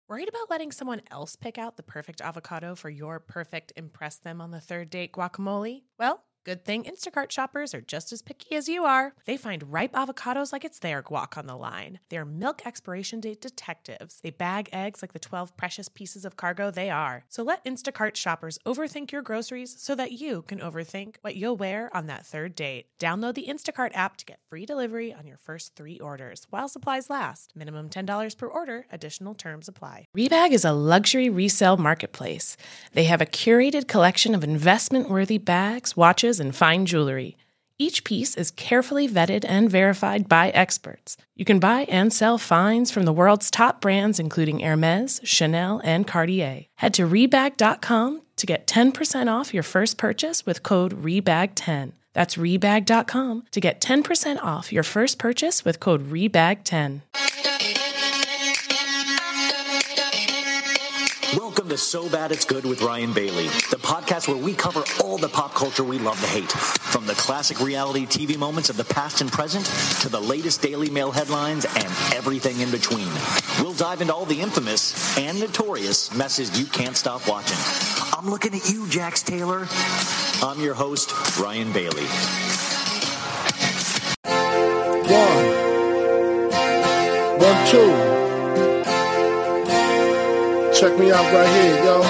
Worried about letting someone else pick out the perfect avocado for your perfect impress them on the third date guacamole? Well, good thing Instacart shoppers are just as picky as you are. They find ripe avocados like it's their guac on the line. They're milk expiration date detectives. They bag eggs like the 12 precious pieces of cargo they are. So let Instacart shoppers overthink your groceries so that you can overthink what you'll wear on that third date. Download the Instacart app to get free delivery on your first 3 orders while supplies last. Minimum $10 per order. Additional terms apply. Rebag is a luxury resale marketplace. They have a curated collection of investment-worthy bags, watches, and fine jewelry. Each piece is carefully vetted and verified by experts. You can buy and sell finds from the world's top brands, including Hermes, Chanel, and Cartier. Head to Rebag.com to get 10% off your first purchase with code REBAG10. That's Rebag.com to get 10% off your first purchase with code REBAG10. Welcome to So Bad It's Good with Ryan Bailey, the podcast where we cover all the pop culture we love to hate, from the classic reality TV moments of the past and present to the latest Daily Mail headlines and everything in between. We'll dive into all the infamous and notorious messes you can't stop watching. I'm looking at you, Jax Taylor. I'm your host, Ryan Bailey. 1, 2. Check me out right here, yo.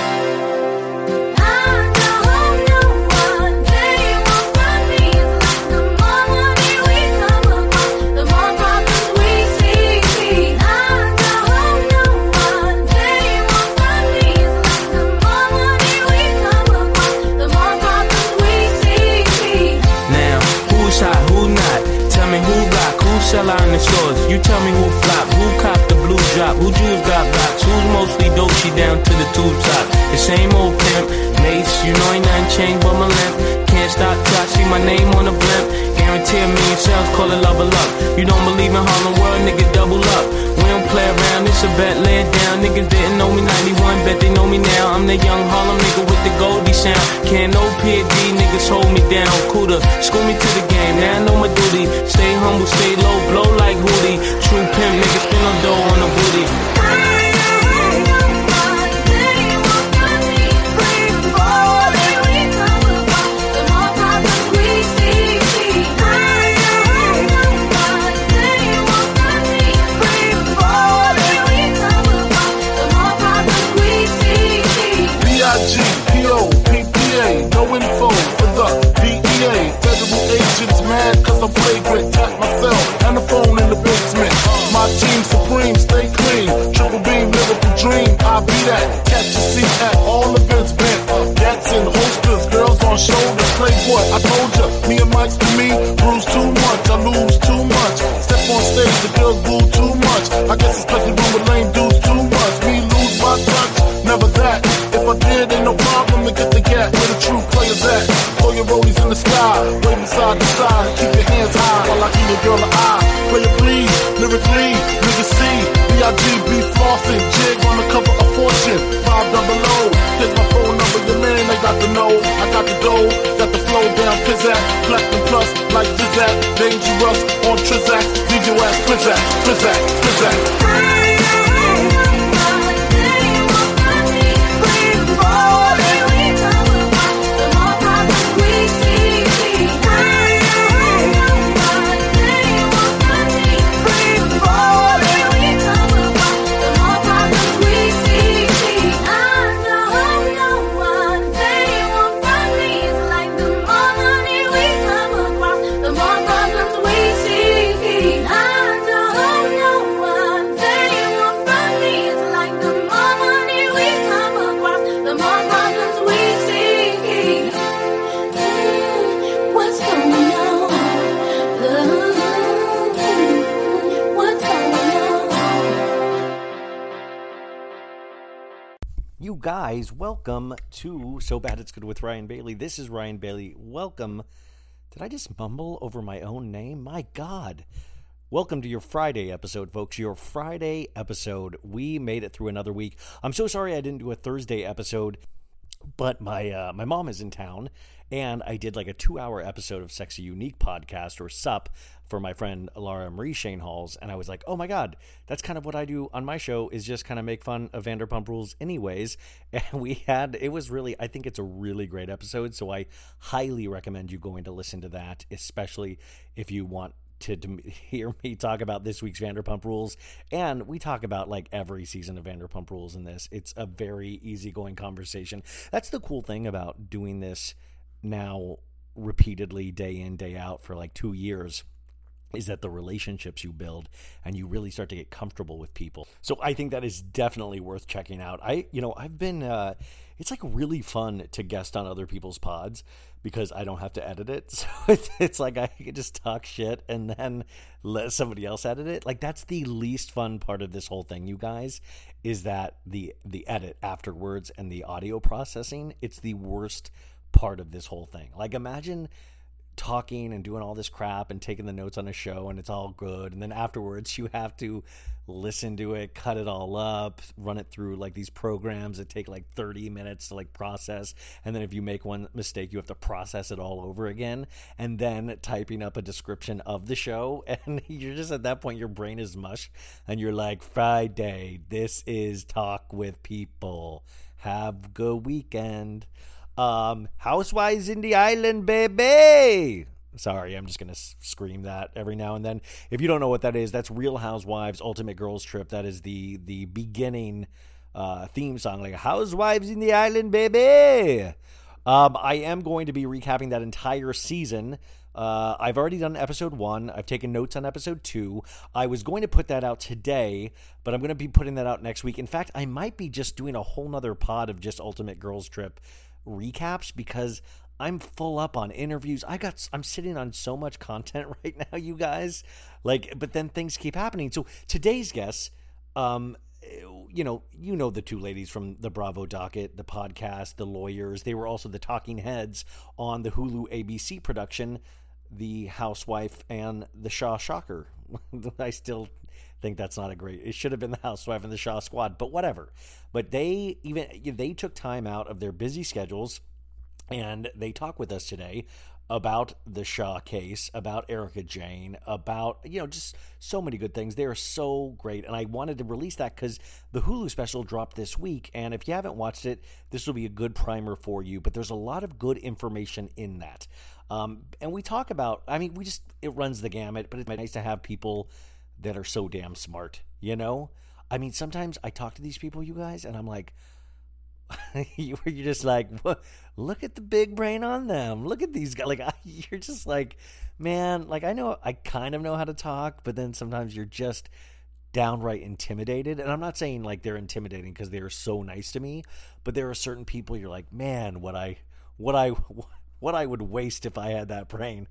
Sell out in the stores. You tell me who flop, who cop the blue drop, who Jews got blocks, who's mostly dope, she down to the tube top. The same old pimp, Mace, you know ain't nothing changed but my limp. Can't stop till I see my name on the blimp. Guarantee a million sales, call it love or luck. You don't believe in Harlem World, nigga, double up. We don't play around, it's a bet, lay it down. Niggas didn't know me 91, bet they know me now. I'm the young Harlem nigga with the Goldie sound. Can't no PD, niggas hold me down. Cooler, school me to the game, now I know my duty. Stay humble, stay low, blow like Hootie. True pimp, niggas spin on dough on the booty. No info for the DEA. Federal agents mad cause I'm flagrant. Tap myself and the phone in the basement. My team supreme, stay clean. Triple beam, lyrical dream. I'll be that. Catch a seat at all events bent. Gats in holsters, girls on shoulders. Playboy, I told ya, me and Mike's to me. Bruise too much, I lose too much. Step on stage, the girls boo too much. I guess it's cause the room with lame dudes too much. Me lose my touch, never that. If I did, ain't no problem to get the gap. Where the true players at? Throw your rollies in the sky, waving side to side. Keep your hands high while I give your girl an eye. Play it please, lyrically, niggas see. B.I.G.B. flossing, jig on the cover of Fortune. 500. Here's my phone number, your man, they got the know. I got the dough, got the flow down, pizzazz. Platinum plus, like Zizak. Dangerous on Trizak. Leave your ass Trizak, Trizak, Trizak. You guys, welcome to So Bad It's Good with Ryan Bailey. This is Ryan Bailey. Welcome. Did I just mumble over my own name? My God. Welcome to your Friday episode, folks. Your Friday episode. We made it through another week. I'm so sorry I didn't do a Thursday episode. But my mom is in town, and I did like a 2-hour episode of Sexy Unique podcast, or SUP, for my friend Laura Marie Shane Halls, and I was like, oh my god, that's kind of what I do on my show, is just kind of make fun of Vanderpump Rules anyways. And it was really, I think it's a really great episode, so I highly recommend you going to listen to that, especially if you want to hear me talk about this week's Vanderpump Rules. And we talk about like every season of Vanderpump Rules in this. It's a very easygoing conversation. That's the cool thing about doing this now repeatedly, day in, day out, for like 2 years, is that the relationships you build and you really start to get comfortable with people. So I think that is definitely worth checking out. I've been, it's like really fun to guest on other people's pods because I don't have to edit it. So it's like I can just talk shit and then let somebody else edit it. Like, that's the least fun part of this whole thing, you guys, is that the edit afterwards and the audio processing. It's the worst part of this whole thing. Like, imagine talking and doing all this crap and taking the notes on a show and it's all good, and then afterwards you have to listen to it, cut it all up, run it through like these programs that take like 30 minutes to like process, and then if you make one mistake you have to process it all over again, and then typing up a description of the show, and you're just at that point your brain is mush and you're like, Friday, this is Talk with People, have a good weekend. Housewives in the Island, baby. Sorry, I'm just going to scream that every now and then. If you don't know what that is, that's Real Housewives Ultimate Girls Trip. That is the beginning theme song, like Housewives in the Island, baby. I am going to be recapping that entire season. I've already done episode 1. I've taken notes on episode 2. I was going to put that out today, but I'm going to be putting that out next week. In fact, I might be just doing a whole nother pod of just Ultimate Girls Trip recaps because I'm full up on interviews. I'm sitting on so much content right now, you guys. Like, but then things keep happening. So today's guests, you know the two ladies from the Bravo Docket, the podcast, the lawyers. They were also the talking heads on the Hulu ABC production, The Housewife and the Shaw Shocker. I still think that's not a great. It should have been The Housewife and the Shaw Squad, but whatever. But they took time out of their busy schedules, and they talk with us today about the Shaw case, about Erika Jayne, about, just so many good things. They are so great, and I wanted to release that because the Hulu special dropped this week, and if you haven't watched it, this will be a good primer for you, but there's a lot of good information in that. And we talk about, it runs the gamut, but it's nice to have people that are so damn smart, sometimes I talk to these people, you guys, and I'm like, you're just like, look at the big brain on them. Look at these guys. Like, you're just like, man, like, I kind of know how to talk, but then sometimes you're just downright intimidated. And I'm not saying like they're intimidating because they're so nice to me, but there are certain people you're like, man, what I would waste if I had that brain.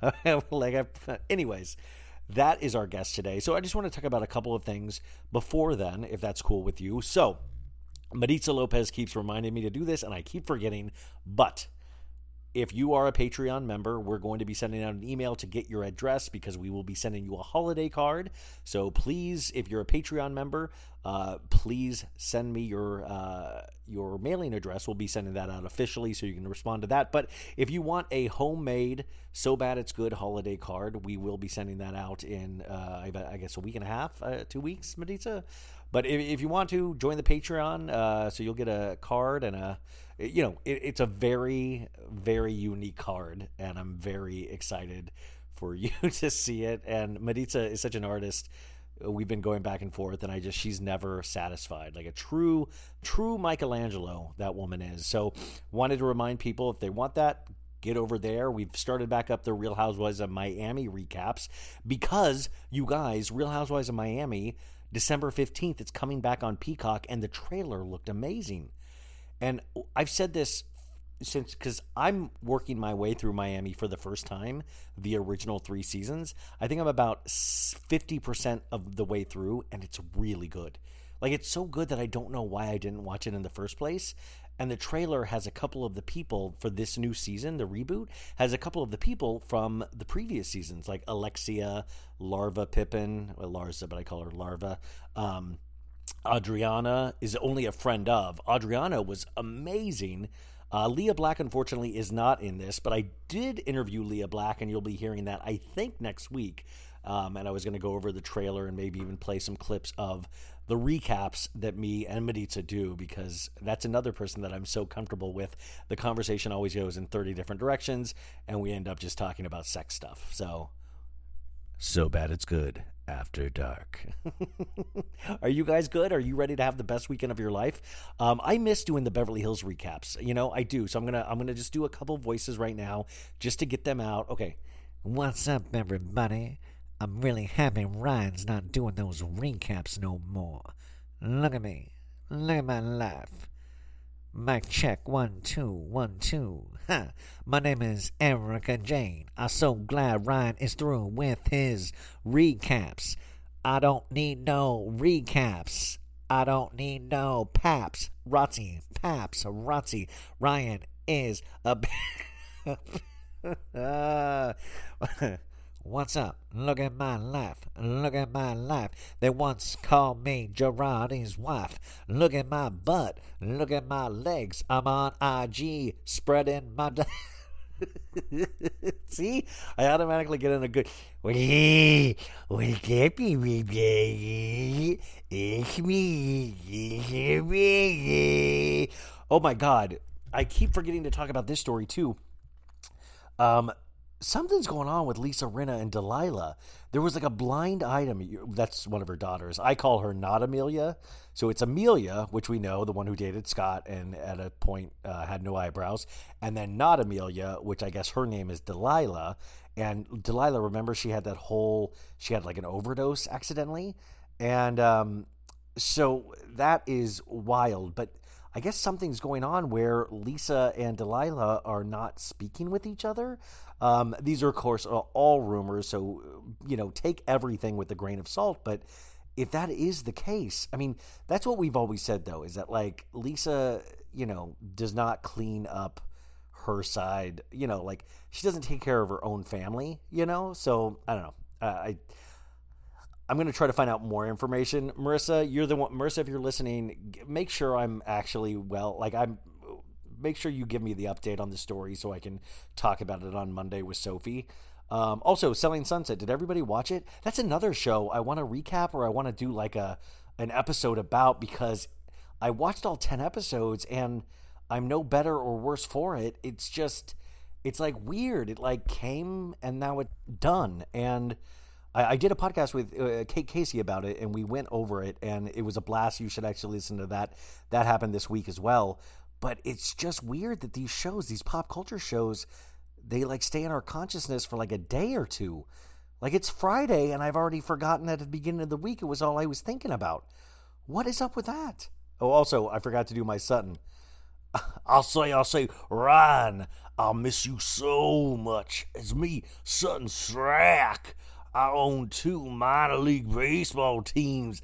Anyways, that is our guest today. So I just want to talk about a couple of things before then, if that's cool with you. So Maritza Lopez keeps reminding me to do this, and I keep forgetting, but if you are a Patreon member, we're going to be sending out an email to get your address because we will be sending you a holiday card. So please, if you're a Patreon member, please send me your mailing address. We'll be sending that out officially so you can respond to that. But if you want a homemade So Bad It's Good holiday card, we will be sending that out in, I guess, a week and a half, 2 weeks, Maritza. But if you want to, join the Patreon, so you'll get a card and it's a very, very unique card, and I'm very excited for you to see it. And Maritza is such an artist. We've been going back and forth, and she's never satisfied. Like a true Michelangelo, that woman is. So wanted to remind people, if they want that, get over there. We've started back up the Real Housewives of Miami recaps because, you guys, Real Housewives of Miami, December 15th, it's coming back on Peacock, and the trailer looked amazing. And I've said this because I'm working my way through Miami for the first time, the original 3 seasons. I think I'm about 50% of the way through, and it's really good. Like, it's so good that I don't know why I didn't watch it in the first place. And the trailer has a couple of the people for this new season, the reboot, has a couple of the people from the previous seasons, like Alexia, Larva Pippen, well, Larsa, but I call her Larva, Adriana is only a friend of. Adriana was amazing. Leah Black, unfortunately, is not in this, but I did interview Leah Black, and you'll be hearing that, I think, next week. And I was going to go over the trailer and maybe even play some clips of the recaps that me and Maritza do, because that's another person that I'm so comfortable with. The conversation always goes in 30 different directions, and we end up just talking about sex stuff. So bad it's good after dark. Are you guys good? Are you ready to have the best weekend of your life? I miss doing the Beverly Hills recaps. I do. So I'm gonna just do a couple voices right now just to get them out. Okay. What's up, everybody? I'm really happy Ryan's not doing those recaps no more. Look at me. Look at my life. Mic check, 1, 2, 1, 2. Ha! My name is Erica Jane. I'm so glad Ryan is through with his recaps. I don't need no recaps. I don't need no paps. Paps. Rotzi. Ryan is a... What's up? Look at my life. Look at my life. They once called me Girardi's wife. Look at my butt. Look at my legs. I'm on IG spreading my... See? I automatically get in a good... What's up, everybody? It's me. Oh my God. I keep forgetting to talk about this story too. Something's going on with Lisa Rinna and Delilah. There was like a blind item. That's one of her daughters. I call her not Amelia. So it's Amelia, which we know, the one who dated Scott and at a point had no eyebrows. And then not Amelia, which I guess her name is Delilah. And Delilah, remember, she had like an overdose accidentally. And so that is wild. But I guess something's going on where Lisa and Delilah are not speaking with each other. These are, of course, all rumors, so, take everything with a grain of salt. But if that is the case, I mean, that's what we've always said, though, is that, like, Lisa, does not clean up her side, she doesn't take care of her own family, So, I don't know. I'm going to try to find out more information. Marissa, you're the one. Marissa, if you're listening, make sure I'm actually well. Make sure you give me the update on the story so I can talk about it on Monday with Sophie. Also, Selling Sunset. Did everybody watch it? That's another show I want to recap, or I want to do like an episode about, because I watched all 10 episodes and I'm no better or worse for it. It's like weird. It like came and now it's done. And I did a podcast with Kate Casey about it, and we went over it, and it was a blast. You should actually listen to that. That happened this week as well. But it's just weird that these shows, these pop culture shows, they like stay in our consciousness for like a day or two. Like it's Friday and I've already forgotten that at the beginning of the week it was all I was thinking about. What is up with that? Oh, also, I forgot to do my Sutton. I'll say, Ryan, I'll miss you so much. It's me, Sutton Strack. I own 2 minor league baseball teams,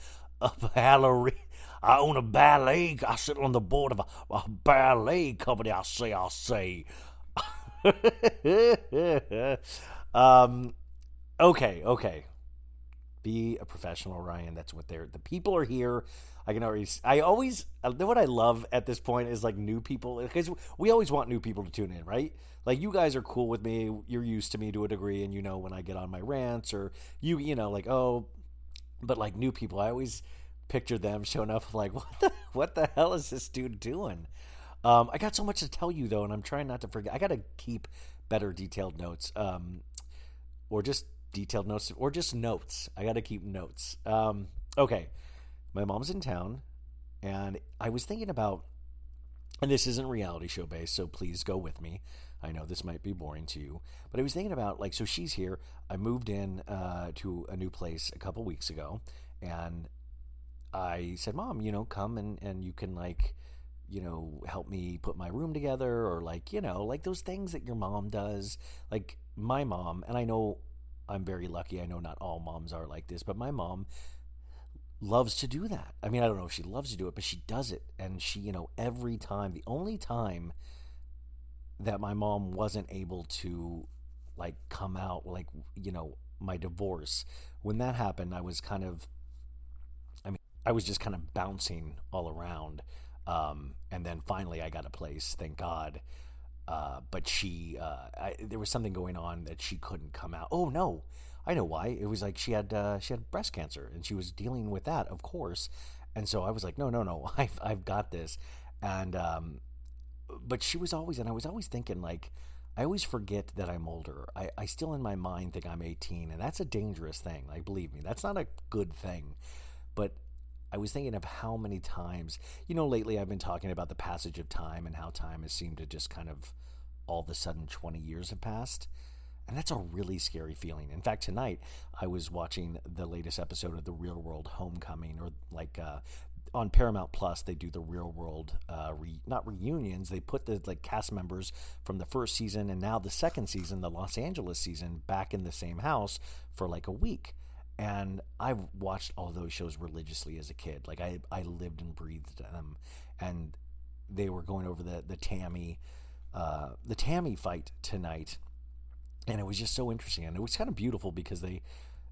I own a ballet. I sit on the board of a ballet company. I'll say. Okay. Be a professional, Ryan. That's what the people are here. What I love at this point is like new people, because we always want new people to tune in, right? Like you guys are cool with me. You're used to me to a degree, and when I get on my rants or but like new people, I always picture them showing up like, what the hell is this dude doing? I got so much to tell you though, and I'm trying not to forget. I got to keep better detailed notes, or just detailed notes, or just notes. I got to keep notes. Okay, my mom's in town, and I was thinking about, and this isn't reality show based, so please go with me. I know this might be boring to you, but I was thinking about so she's here. I moved in to a new place a couple weeks ago, and I said, Mom, come and you can help me put my room together, or those things that your mom does. Like my mom, and I know I'm very lucky. I know not all moms are like this, but my mom loves to do that. I mean, I don't know if she loves to do it, but she does it. And she, every time, the only time that my mom wasn't able to come out, my divorce, when that happened, I was kind of, I was just kind of bouncing all around. And then finally I got a place, thank God. But there was something going on that she couldn't come out. Oh no, I know why. It was like she had breast cancer and she was dealing with that, of course. And so I was like, no, I've got this. And, but she was always, and I was always thinking, like, I always forget that I'm older. I still in my mind think I'm 18, and that's a dangerous thing. Like, believe me, that's not a good thing. But I was thinking of how many times, lately I've been talking about the passage of time and how time has seemed to just kind of all of a sudden 20 years have passed. And that's a really scary feeling. In fact, tonight I was watching the latest episode of The Real World Homecoming, or like on Paramount Plus, they do the Real World, not reunions. They put the cast members from the first season and now the second season, the Los Angeles season, back in the same house for like a week. And I've watched all those shows religiously as a kid. Like I lived and breathed them. And they were going over the Tammy fight tonight. And it was just so interesting. And it was kind of beautiful because they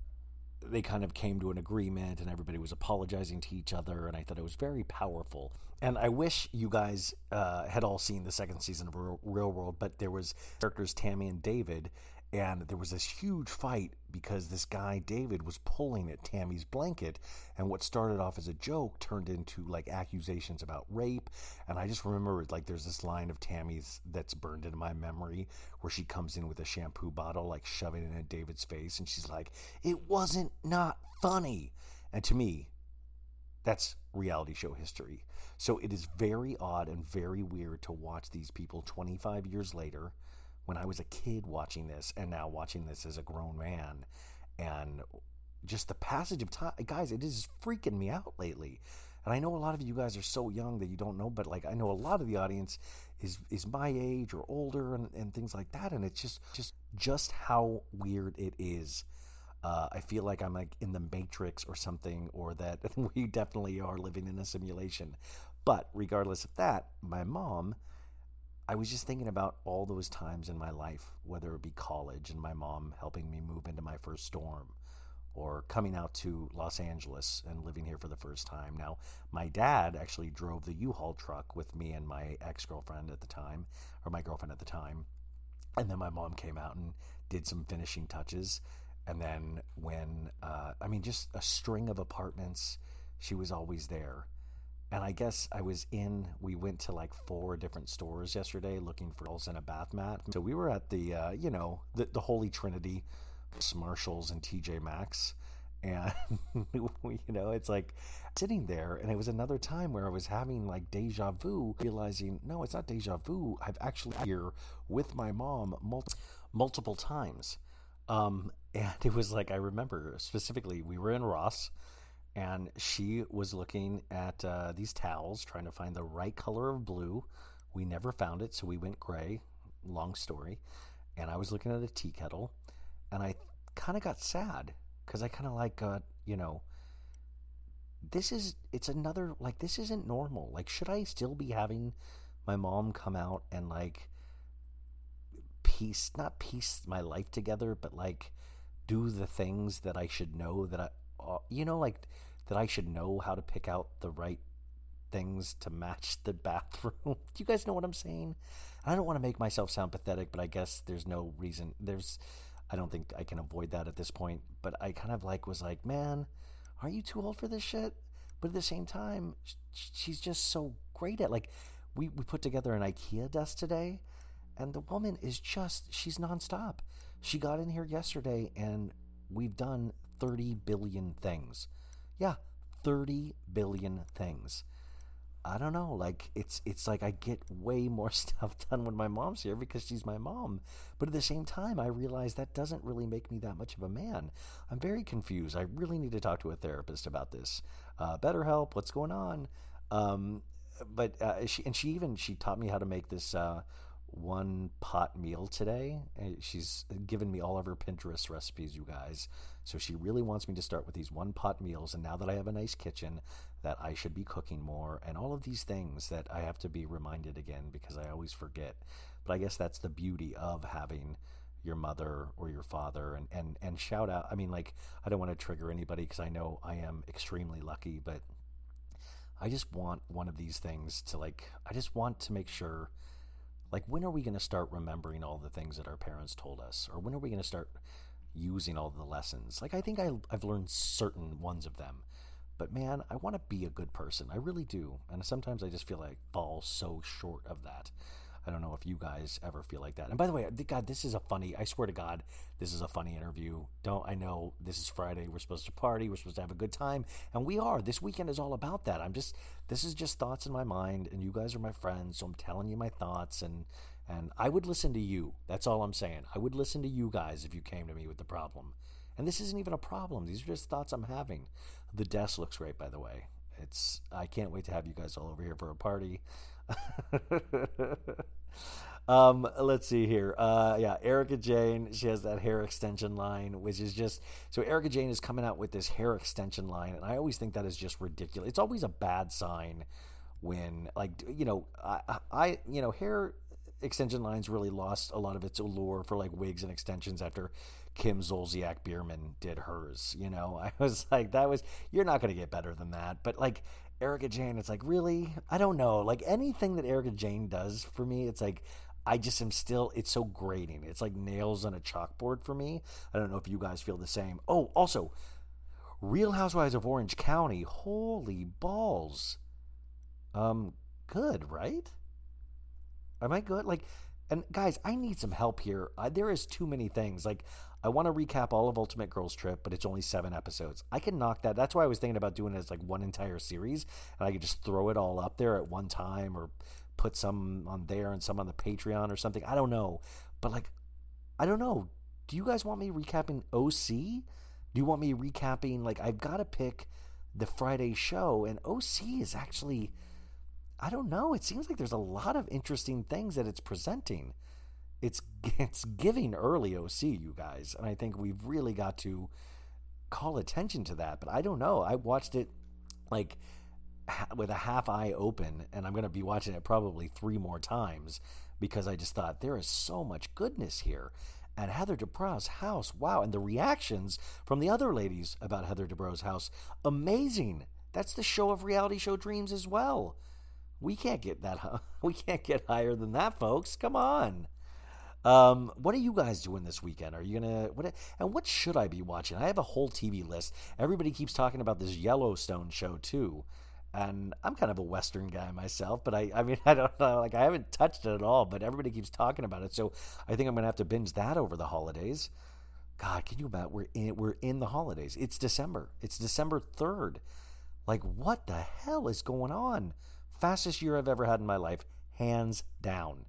kind of came to an agreement and everybody was apologizing to each other. And I thought it was very powerful. And I wish you guys had all seen the second season of Real World, but there was characters Tammy and David. And there was this huge fight because this guy, David, was pulling at Tammy's blanket. And what started off as a joke turned into like accusations about rape. And I just remember like there's this line of Tammy's that's burned into my memory where she comes in with a shampoo bottle, like shoving it in David's face. And she's like, "It wasn't not funny." And to me, that's reality show history. So it is very odd and very weird to watch these people 25 years later, when I was a kid watching this and now watching this as a grown man, and just the passage of time, guys, it is freaking me out lately. And I know a lot of you guys are so young that you don't know, but like I know a lot of the audience is my age or older and things like that. And it's just how weird it is. I feel like I'm like in the Matrix or something, or that we definitely are living in a simulation. But regardless of that, my mom, I was just thinking about all those times in my life, whether it be college and my mom helping me move into my first storm, or coming out to Los Angeles and living here for the first time. Now, my dad actually drove the U-Haul truck with me and my ex-girlfriend at the time, or my girlfriend at the time. And then my mom came out and did some finishing touches. And then when, just a string of apartments, she was always there. And I guess we went to like 4 different stores yesterday looking for dolls and a bath mat. So we were at the the Holy Trinity, Marshalls and TJ Maxx. And, it's like sitting there. And it was another time where I was having like deja vu, realizing, no, it's not deja vu. I've actually been here with my mom multiple times. And it was like, I remember specifically, we were in Ross. And she was looking at these towels, trying to find the right color of blue. We never found it, so we went gray. Long story. And I was looking at a tea kettle, and I kind of got sad because I kind of like, this isn't normal. Like, should I still be having my mom come out and like not piece my life together, but like do the things that I should know that that I should know how to pick out the right things to match the bathroom. Do you guys know what I'm saying? I don't want to make myself sound pathetic, but I guess there's no reason. I don't think I can avoid that at this point. But I kind of was like, man, are you too old for this shit? But at the same time, she's just so great at we put together an IKEA desk today, and the woman is she's nonstop. She got in here yesterday, and we've done 30 billion things. Yeah, 30 billion things. I don't know, it's like I get way more stuff done when my mom's here because she's my mom. But at the same time, I realize that doesn't really make me that much of a man. I'm very confused. I really need to talk to a therapist about this. BetterHelp, what's going on? But she taught me how to make this one pot meal today. She's given me all of her Pinterest recipes, you guys. So she really wants me to start with these one pot meals. And now that I have a nice kitchen, that I should be cooking more, and all of these things that I have to be reminded again because I always forget. But I guess that's the beauty of having your mother or your father, and shout out. I mean, I don't want to trigger anybody because I know I am extremely lucky, but I just want one of these things to I just want to make sure, when are we going to start remembering all the things that our parents told us? Or when are we going to start using all the lessons? I think I've learned certain ones of them. But man, I want to be a good person. I really do. And sometimes I just feel like I fall so short of that. I don't know if you guys ever feel like that. And by the way, God, I swear to God, this is a funny interview. I know this is Friday. We're supposed to party. We're supposed to have a good time. And we are. This weekend is all about that. This is just thoughts in my mind, and you guys are my friends. So I'm telling you my thoughts, and I would listen to you. That's all I'm saying. I would listen to you guys if you came to me with the problem. And this isn't even a problem. These are just thoughts I'm having. The desk looks great, by the way. I can't wait to have you guys all over here for a party. Let's see here. Erica Jane, she has that hair extension line, which is just, so Erica Jane is coming out with this hair extension line, and I always think that is just ridiculous. It's always a bad sign when, hair extension lines really lost a lot of its allure for wigs and extensions after Kim Zolciak Biermann did hers. I was like, you're not going to get better than that. But Erica Jane, it's really, I don't know, anything that Erica Jane does for me, it's I just am still, it's so grating. It's like nails on a chalkboard for me. I don't know if you guys feel the same. Oh, also, Real Housewives of Orange County, holy balls. Good, right? Am I good? And guys, I need some help here. There is too many things. I want to recap all of Ultimate Girls Trip, but it's only 7 episodes. I can knock that. That's why I was thinking about doing it as one entire series, and I could just throw it all up there at one time, or put some on there and some on the Patreon or something. I don't know. But I don't know. Do you guys want me recapping OC? Do you want me recapping, I've got to pick the Friday show, and OC is actually, I don't know. It seems like there's a lot of interesting things that it's presenting. It's giving early OC, you guys, and I think we've really got to call attention to that. But I don't know. I watched it with a half eye open, and I'm going to be watching it probably 3 more times because I just thought there is so much goodness here. And Heather Dubrow's house, wow, and the reactions from the other ladies about Heather Dubrow's house, amazing. That's the show of reality show dreams as well. We can't get that. We can't get higher than that, folks. Come on. What are you guys doing this weekend? Are you gonna what should I be watching? I have a whole TV list. Everybody keeps talking about this Yellowstone show too, and I'm kind of a Western guy myself, but I mean I don't know, I haven't touched it at all, but everybody keeps talking about it, so I think I'm gonna have to binge that over the holidays. God, can you imagine? We're in the holidays. It's December. It's December 3rd. What the hell is going on? Fastest year I've ever had in my life, hands down.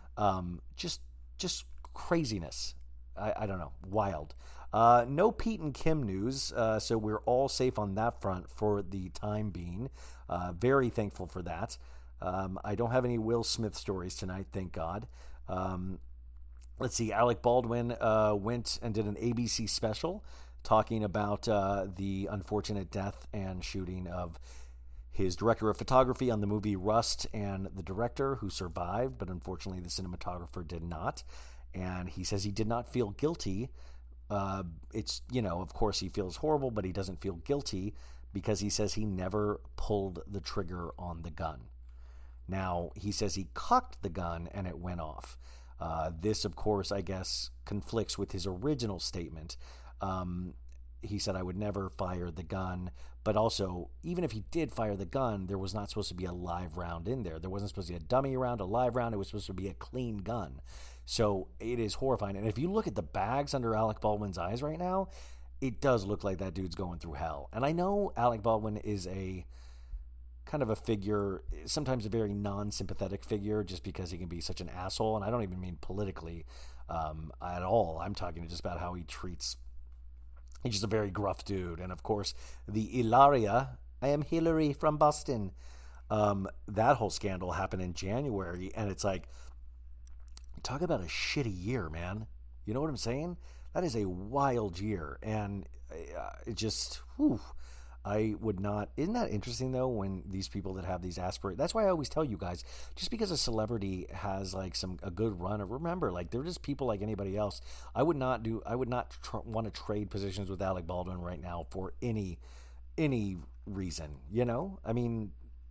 Just craziness. I don't know. Wild. No Pete and Kim news, so we're all safe on that front for the time being. Very thankful for that. I don't have any Will Smith stories tonight, thank God. Let's see. Alec Baldwin went and did an ABC special talking about the unfortunate death and shooting of his director of photography on the movie Rust, and the director who survived, but unfortunately the cinematographer did not. And he says he did not feel guilty. It's, of course he feels horrible, but he doesn't feel guilty because he says he never pulled the trigger on the gun. Now, he says he cocked the gun and it went off. This, of course, I guess, conflicts with his original statement. He said, I would never fire the gun, but also, even if he did fire the gun, there was not supposed to be a live round in there. There wasn't supposed to be a dummy round, a live round. It was supposed to be a clean gun. So it is horrifying. And if you look at the bags under Alec Baldwin's eyes right now, it does look like that dude's going through hell. And I know Alec Baldwin is a kind of a figure, sometimes a very non-sympathetic figure, just because he can be such an asshole. And I don't even mean politically at all. I'm talking just about how he treats. He's just a very gruff dude. And, of course, the Ilaria, I am Hillary from Boston. That whole scandal happened in January. And it's talk about a shitty year, man. You know what I'm saying? That is a wild year. And it just, I would not. Isn't that interesting, though, when these people that have these aspirations? That's why I always tell you guys, just because a celebrity has a good run, remember, they're just people like anybody else. I would not want to trade positions with Alec Baldwin right now for any reason, I mean,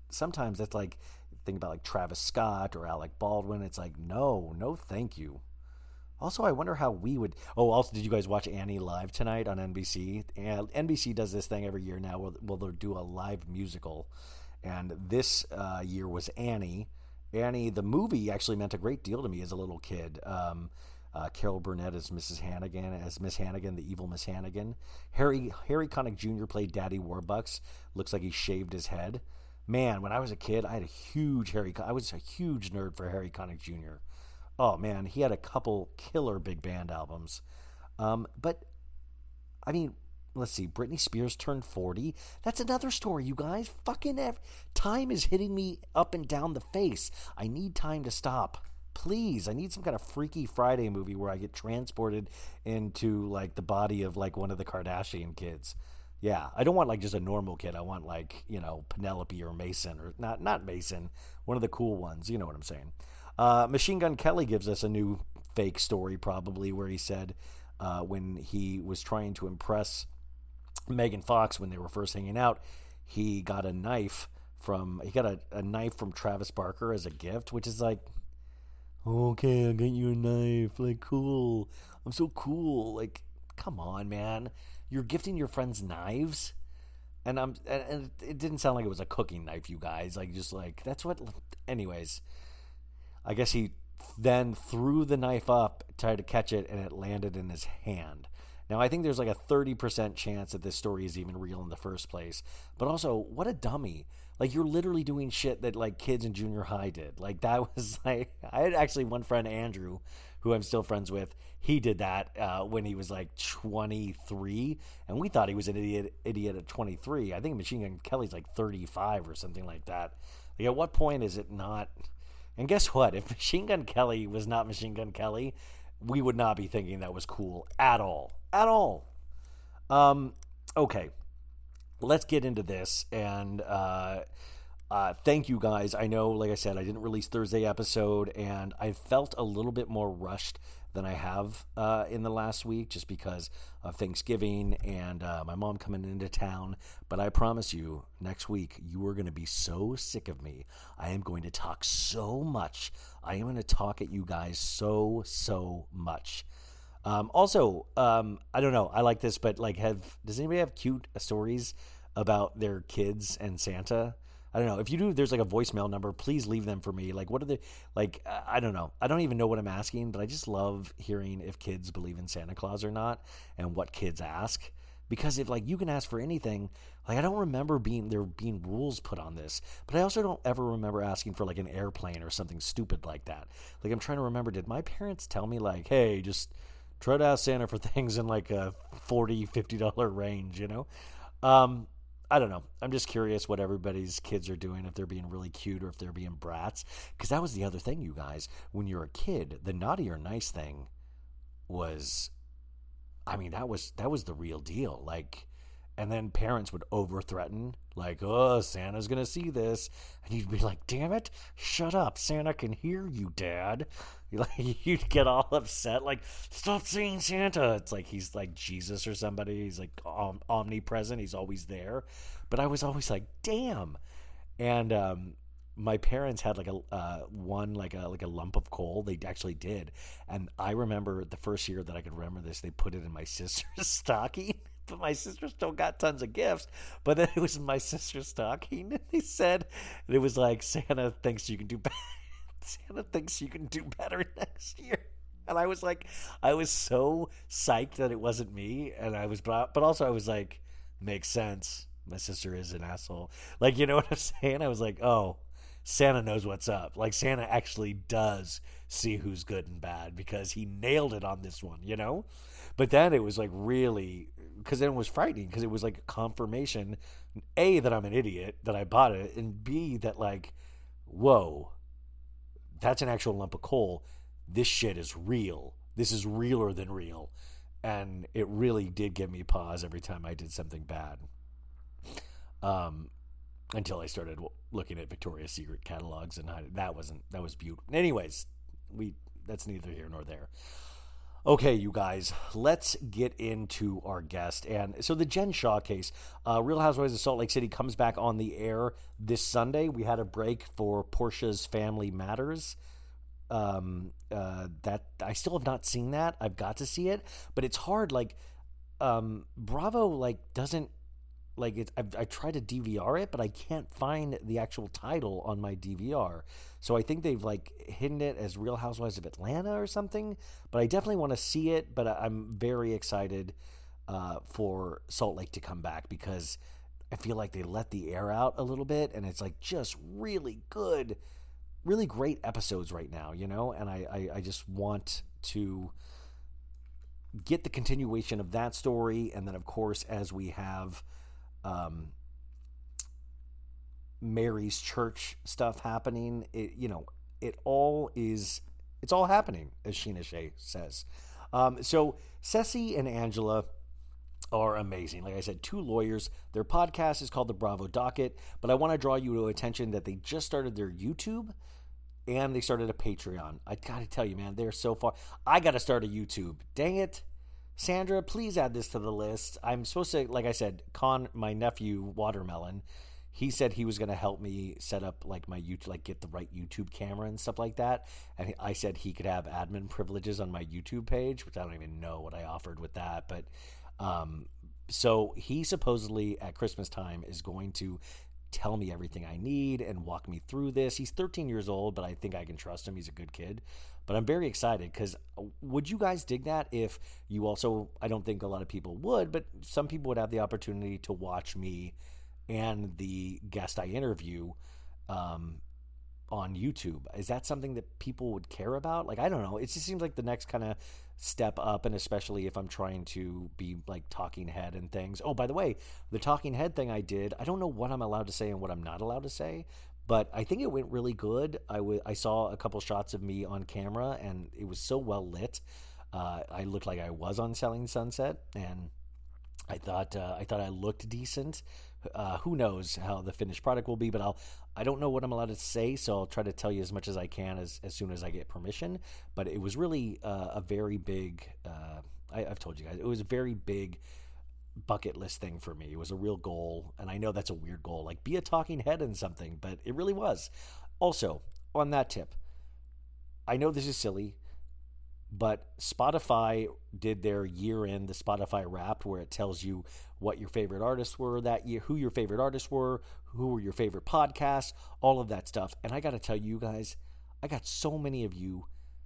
sometimes that's like, think about like Travis Scott or Alec Baldwin. It's like, no, thank you. Also, I wonder how we would... Oh, also, did you guys watch Annie live tonight on NBC? And NBC does this thing every year now where they'll do a live musical. And this year was Annie. Annie, the movie, actually meant a great deal to me as a little kid. Carol Burnett as Mrs. Hannigan, as Miss Hannigan, the evil Miss Hannigan. Harry Connick Jr. played Daddy Warbucks. Looks like he shaved his head. Man, when I was a kid, I was a huge nerd for Harry Connick Jr. Oh, man, he had a couple killer big band albums. But, I mean, let's see. Britney Spears turned 40. That's another story, you guys. Time is hitting me up and down the face. I need time to stop. Please, I need some kind of Freaky Friday movie where I get transported into, like, the body of, like, one of the Kardashian kids. Yeah, I don't want, like, just a normal kid. I want, like, you know, Penelope or Mason. Or not Mason. One of the cool ones. You know what I'm saying. Machine Gun Kelly gives us a new fake story, probably, where he said when he was trying to impress Megan Fox when they were first hanging out, he got a knife from Travis Barker as a gift, which is like, okay, I'll get you a knife. Like, cool. I'm so cool. Like, come on, man. You're gifting your friends knives? And it didn't sound like it was a cooking knife, you guys. Like, just like, that's what... Anyways... I guess he then threw the knife up, tried to catch it, and it landed in his hand. Now, I think there's like a 30% chance that this story is even real in the first place. But also, what a dummy. Like, you're literally doing shit that, like, kids in junior high did. Like, that was, like... I had actually one friend, Andrew, who I'm still friends with. He did that when he was, like, 23. And we thought he was an idiot at 23. I think Machine Gun Kelly's, like, 35 or something like that. Like, at what point is it not... And guess what? If Machine Gun Kelly was not Machine Gun Kelly, we would not be thinking that was cool at all. At all. Okay. Let's get into this. And thank you guys. I know, like I said, I didn't release Thursday episode, and I felt a little bit more rushed than I have in the last week just because of Thanksgiving and my mom coming into town. But I promise you, next week, you are going to be so sick of me. I am going to talk so much. I am going to talk at you guys so much. Also, I don't know. I like this, but like, does anybody have cute stories about their kids and Santa? I don't know. If you do, there's like a voicemail number. Please leave them for me. Like, what are the, like, I don't know. I don't even know what I'm asking, but I just love hearing if kids believe in Santa Claus or not and what kids ask. Because if, like, you can ask for anything, like, I don't remember there being rules put on this, but I also don't ever remember asking for, like, an airplane or something stupid like that. Like, I'm trying to remember, did my parents tell me, like, hey, just try to ask Santa for things in, like, a $40, $50 range, you know? I don't know. I'm just curious what everybody's kids are doing, if they're being really cute or if they're being brats. Because that was the other thing, you guys. When you're a kid, the naughty or nice thing was, I mean, that was the real deal. Like, and then parents would over-threaten, like, oh, Santa's going to see this. And you'd be like, damn it, shut up. Santa can hear you, Dad. You'd get all upset, like, stop saying Santa. It's like he's like Jesus or somebody. He's like omnipresent. He's always there. But I was always like, damn. And my parents had like a lump of coal. They actually did. And I remember the first year that I could remember this, they put it in my sister's stocking. But my sister still got tons of gifts. But then it was in my sister's stocking. And they said, and it was like, Santa thinks you can do better. Santa thinks you can do better next year. And I was like, I was so psyched that it wasn't me. And I was, but also I was like, makes sense. My sister is an asshole. Like, you know what I'm saying? I was like, oh, Santa knows what's up. Like, Santa actually does see who's good and bad because he nailed it on this one, you know? But then it was like really, because then it was frightening because it was like a confirmation, A, that I'm an idiot, that I bought it, and B, that like, whoa, that's an actual lump of coal. This shit is real. This is realer than real. And it really did give me pause every time I did something bad. Until I started looking at Victoria's Secret catalogs, and that was beautiful. Anyways, that's neither here nor there. Okay, you guys, let's get into our guest. And so the Jen Shah case, Real Housewives of Salt Lake City comes back on the air this Sunday. We had a break for Portia's Family Matters. That I still have not seen that. I've got to see it, but it's hard. Like, Bravo, like, doesn't, like, it, I tried to DVR it, but I can't find the actual title on my DVR. So I think they've, like, hidden it as Real Housewives of Atlanta or something. But I definitely want to see it. But I'm very excited for Salt Lake to come back, because I feel like they let the air out a little bit, and it's, like, just really good, really great episodes right now, you know? And I just want to get the continuation of that story. And then, of course, as we have Mary's church stuff happening, it's all happening, as Sheena Shea says. So Ceci and Angela are amazing. Like I said, two lawyers. Their podcast is called The Bravo Docket, but I want to draw you to attention that they just started their YouTube and they started a Patreon. I got to tell you, man, they're so far. I got to start a YouTube. Dang it. Sandra, please add this to the list. I'm supposed to, like I said, con my nephew, Watermelon. He said he was going to help me set up, like, my YouTube, like, get the right YouTube camera and stuff like that. And I said he could have admin privileges on my YouTube page, which I don't even know what I offered with that. But so he supposedly at Christmas time is going to tell me everything I need and walk me through this. He's 13 years old, but I think I can trust him. He's a good kid. But I'm very excited, because would you guys dig that if you also, I don't think a lot of people would, but some people would have the opportunity to watch me and the guest I interview on YouTube. Is that something that people would care about? Like, I don't know. It just seems like the next kind of step up, and especially if I'm trying to be like talking head and things. Oh, by the way, the talking head thing I did, I don't know what I'm allowed to say and what I'm not allowed to say, but I think it went really good. I saw a couple shots of me on camera, and it was so well lit. I looked like I was on Selling Sunset, and I thought I looked decent. Who knows how the finished product will be, but I don't know what I'm allowed to say, so I'll try to tell you as much as I can as soon as I get permission. But it was really a very big, I've told you guys, it was a very big bucket list thing for me. It was a real goal, and I know that's a weird goal, like be a talking head in something, but it really was. Also, on that tip, I know this is silly, but Spotify did their year-end, the Spotify Wrapped, where it tells you what your favorite artists were that year, who your favorite artists were, who were your favorite podcasts, all of that stuff. And I got to tell you guys, I got so many of you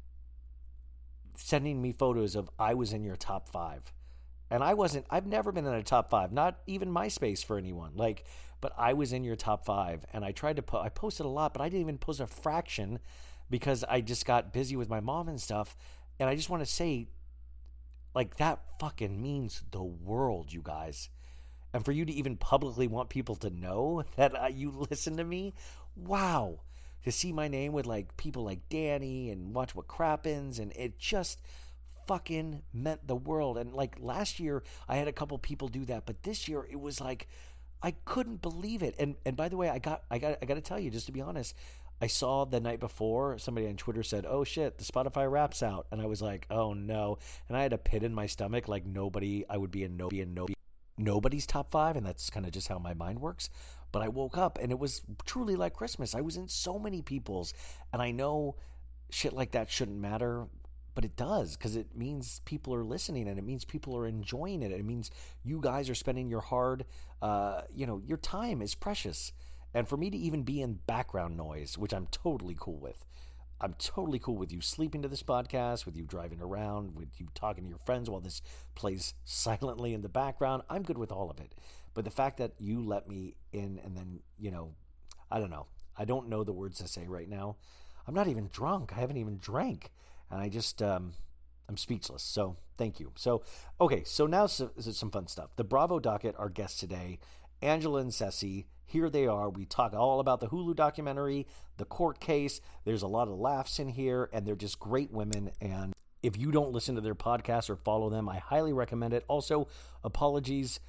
sending me photos of I was in your top 5. And I've never been in a top 5, not even MySpace for anyone. Like, but I was in your top 5, and I tried to I posted a lot, but I didn't even post a fraction because I just got busy with my mom and stuff. And I just want to say, like, that fucking means the world, you guys. And for you to even publicly want people to know that you listen to me, wow. To see my name with, like, people like Danny and Watch What Crappens, and it just fucking meant the world. And, like, last year I had a couple people do that, but this year it was like I couldn't believe it. And by the way, I got to tell you, just to be honest, I saw the night before somebody on Twitter said, "Oh shit, the Spotify Wrap's out," and I was like, "Oh no!" And I had a pit in my stomach, like I would be in nobody's top 5, and that's kind of just how my mind works. But I woke up and it was truly like Christmas. I was in so many people's, and I know shit like that shouldn't matter, but it does, because it means people are listening, and it means people are enjoying it. It means you guys are spending your hard, your time is precious. And for me to even be in background noise, which I'm totally cool with. I'm totally cool with you sleeping to this podcast, with you driving around, with you talking to your friends while this plays silently in the background. I'm good with all of it. But the fact that you let me in, and then, I don't know. I don't know the words to say right now. I'm not even drunk. I haven't even drank. And I just, I'm speechless. So thank you. So, okay. So now some fun stuff. The Bravo Docket, our guests today, Angela and Ceci. Here they are. We talk all about the Hulu documentary, the court case. There's a lot of laughs in here, and they're just great women. And if you don't listen to their podcast or follow them, I highly recommend it. Also, apologies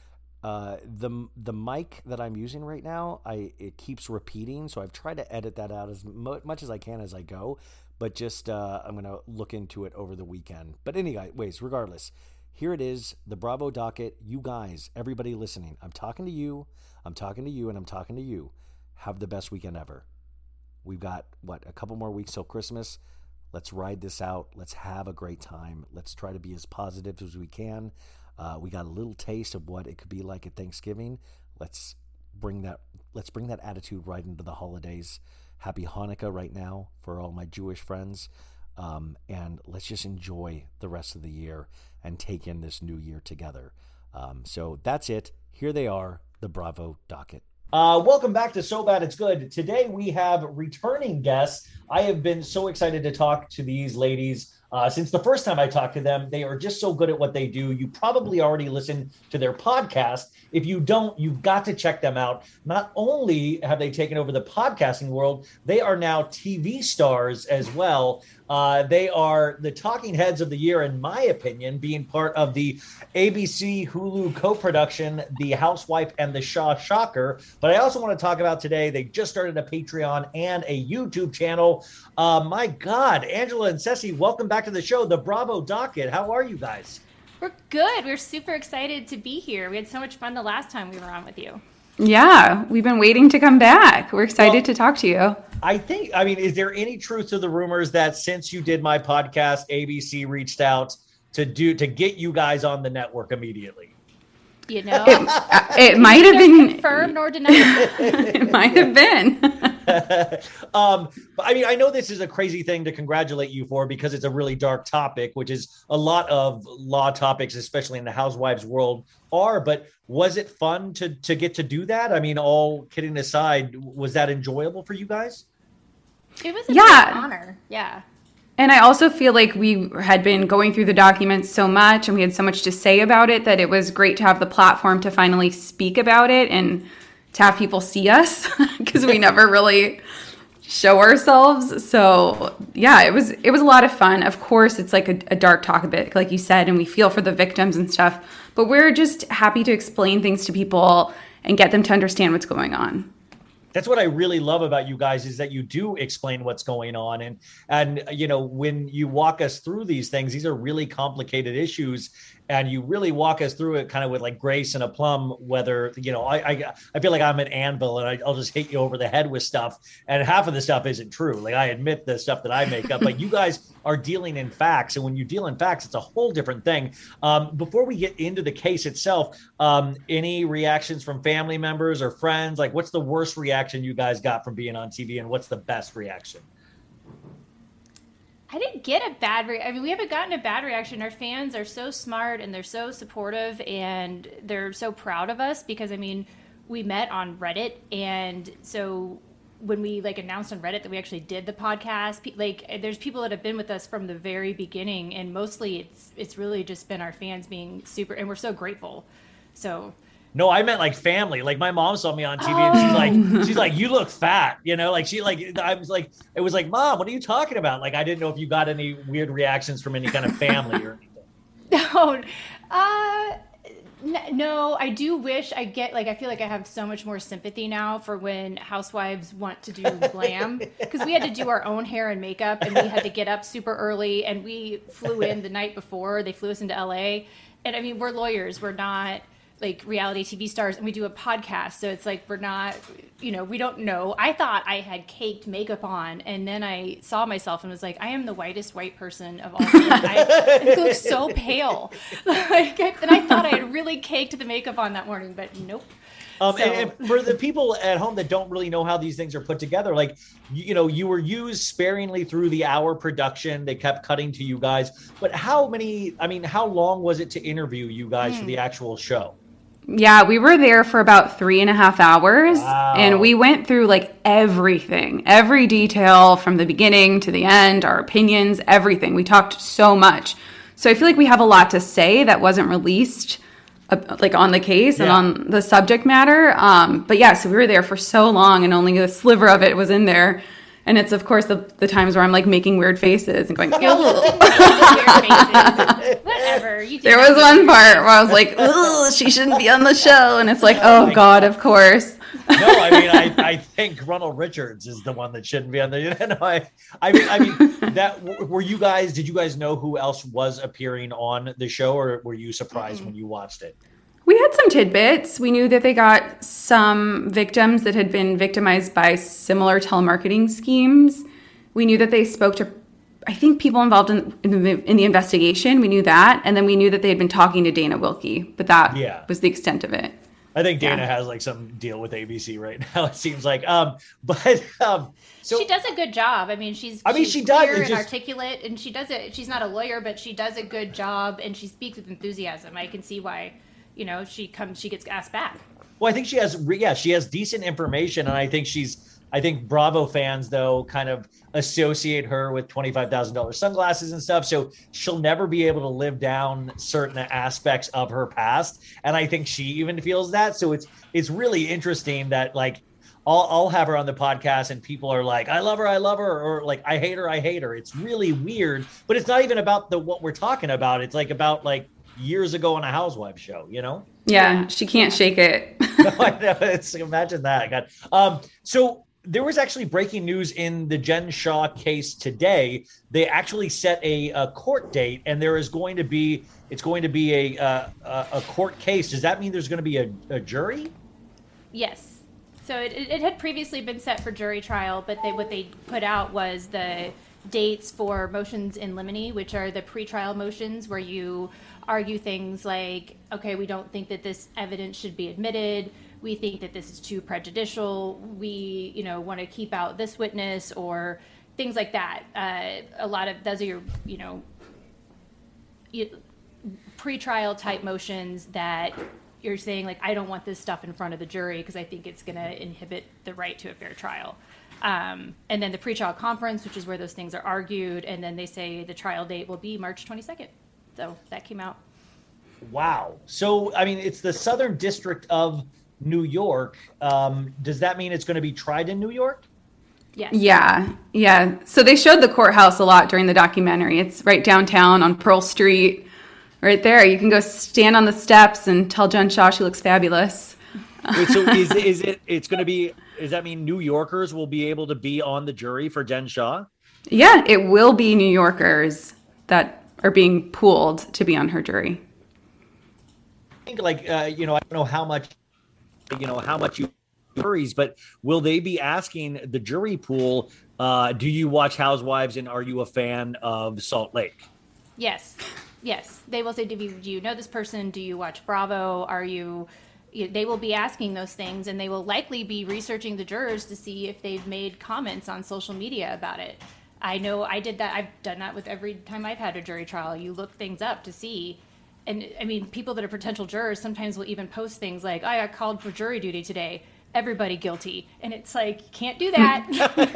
The mic that I'm using right now, it keeps repeating, so I've tried to edit that out as much as I can as I go. But just I'm gonna look into it over the weekend. But anyways, regardless, here it is, the Bravo docket. You guys, everybody listening, I'm talking to you, and I'm talking to you. Have the best weekend ever. We've got a couple more weeks till Christmas. Let's ride this out. Let's have a great time. Let's try to be as positive as we can. We got a little taste of what it could be like at Thanksgiving. Let's bring that attitude right into the holidays. Happy Hanukkah right now for all my Jewish friends. And let's just enjoy the rest of the year and take in this new year together. So that's it. Here they are, the Bravo docket. Welcome back to So Bad It's Good. Today we have returning guests. I have been so excited to talk to these ladies since the first time I talked to them. They are just so good at what they do. You probably already listened to their podcast. If you don't, you've got to check them out. Not only have they taken over the podcasting world, they are now TV stars as well. They are the talking heads of the year, in my opinion, being part of the ABC Hulu co-production, The Housewife and the Shaw Shocker. But I also want to talk about today, they just started a Patreon and a YouTube channel. My God, Angela and Ceci, welcome back to the show, the Bravo Docket. How are you guys? We're good. We're super excited to be here. We had so much fun the last time we were on with you. Yeah, we've been waiting to come back. We're excited to talk to you. Is there any truth to the rumors that since you did my podcast, ABC reached out to get you guys on the network immediately? You know, it might have been confirmed or denied. It might have been. But I know this is a crazy thing to congratulate you for because it's a really dark topic, which is a lot of law topics, especially in the housewives world are. But was it fun to get to do that? I mean, all kidding aside, was that enjoyable for you guys? It was a great honor. Yeah. And I also feel like we had been going through the documents so much and we had so much to say about it that it was great to have the platform to finally speak about it and to have people see us because we never really show ourselves. So yeah, it was a lot of fun. Of course, it's like a dark topic, like you said, and we feel for the victims and stuff, but we're just happy to explain things to people and get them to understand what's going on. That's what I really love about you guys is that you do explain what's going on. And you know, when you walk us through these things, these are really complicated issues. And you really walk us through it kind of with like grace and aplomb, whether, you know, I feel like I'm an anvil and I'll just hit you over the head with stuff. And half of the stuff isn't true. Like I admit the stuff that I make up, but you guys are dealing in facts. And when you deal in facts, it's a whole different thing. Before we get into the case itself, any reactions from family members or friends? Like what's the worst reaction you guys got from being on TV and what's the best reaction? I didn't get a bad reaction. I mean, we haven't gotten a bad reaction. Our fans are so smart and they're so supportive and they're so proud of us because, I mean, we met on Reddit. And so when we like announced on Reddit that we actually did the podcast, like there's people that have been with us from the very beginning. And mostly it's really just been our fans being super, and we're so grateful. So no, I meant like family. Like my mom saw me on TV and she's like, you look fat, you know, like I was like, it was like, Mom, what are you talking about? Like, I didn't know if you got any weird reactions from any kind of family or anything. No, I do wish I feel like I have so much more sympathy now for when housewives want to do glam because we had to do our own hair and makeup and we had to get up super early and we flew in the night before. They flew us into LA. And I mean, we're lawyers. We're not like reality TV stars, and we do a podcast. So it's like, we're not, you know, we don't know. I thought I had caked makeup on, and then I saw myself and was like, I am the whitest white person of all time. I look so pale. And I thought I had really caked the makeup on that morning, but nope. And for the people at home that don't really know how these things are put together, like, you know, you were used sparingly through the hour production. They kept cutting to you guys. But how long was it to interview you guys for the actual show? Yeah, we were there for about 3.5 hours. Wow. And we went through like everything, every detail from the beginning to the end, our opinions, everything. We talked so much. So I feel like we have a lot to say that wasn't released like on the case and on the subject matter. But yeah, so we were there for so long and only a sliver of it was in there. And it's, of course, the times where I'm like making weird faces and going, ew. Weird faces. Whatever. You do There was one part where I was like, ugh, she shouldn't be on the show. And it's like, oh, God, of course. No, I mean, I think Ronald Richards is the one that shouldn't be on the. I mean, that did you guys know who else was appearing on the show, or were you surprised when you watched it? We had some tidbits. We knew that they got some victims that had been victimized by similar telemarketing schemes. We knew that they spoke to, I think, people involved in the investigation. We knew that. And then we knew that they had been talking to Dana Wilkie, but that was the extent of it. I think Dana has like some deal with ABC right now, it seems like. So she does a good job. I mean, she's she does. Clear and articulate, and she does it. She's not a lawyer, but she does a good job, and she speaks with enthusiasm. I can see why, she gets asked back. Well, I think she has decent information, and I think Bravo fans, though, kind of associate her with $25,000 sunglasses and stuff. So she'll never be able to live down certain aspects of her past. And I think she even feels that. So it's really interesting that, like, I'll have her on the podcast and people are like, I love her, or like, I hate her. It's really weird, but it's not even about what we're talking about. It's like about like years ago on a Housewives show, Yeah, she can't shake it. No, I know. Imagine that. God. So there was actually breaking news in the Jen Shah case today. They actually set a court date, and it's going to be a court case. Does that mean there's going to be a jury? Yes. So it had previously been set for jury trial, but what they put out was the dates for motions in limine, which are the pretrial motions where you argue things like, okay, we don't think that this evidence should be admitted. We think that this is too prejudicial. We, want to keep out this witness, or things like that. A lot of those are your, pretrial type motions that you're saying, like, I don't want this stuff in front of the jury because I think it's going to inhibit the right to a fair trial. And then the pretrial conference, which is where those things are argued, and then they say the trial date will be March 22nd. So that came out. Wow. So, I mean, it's the Southern District of New York. Does that mean it's going to be tried in New York? Yes. Yeah. So they showed the courthouse a lot during the documentary. It's right downtown on Pearl Street. Right there. You can go stand on the steps and tell Jen Shah she looks fabulous. Wait, so it's going to be, does that mean New Yorkers will be able to be on the jury for Jen Shah? Yeah, it will be New Yorkers that are being pooled to be on her jury. I think I don't know how much you juries, but will they be asking the jury pool, do you watch Housewives and are you a fan of Salt Lake? Yes. They will say, do you know this person? Do you watch Bravo? They will be asking those things, and they will likely be researching the jurors to see if they've made comments on social media about it. I know I did that. I've done that with every time I've had a jury trial. You look things up to see. And I mean, people that are potential jurors sometimes will even post things like, I got called for jury duty today. Everybody guilty. And it's like, you can't do that.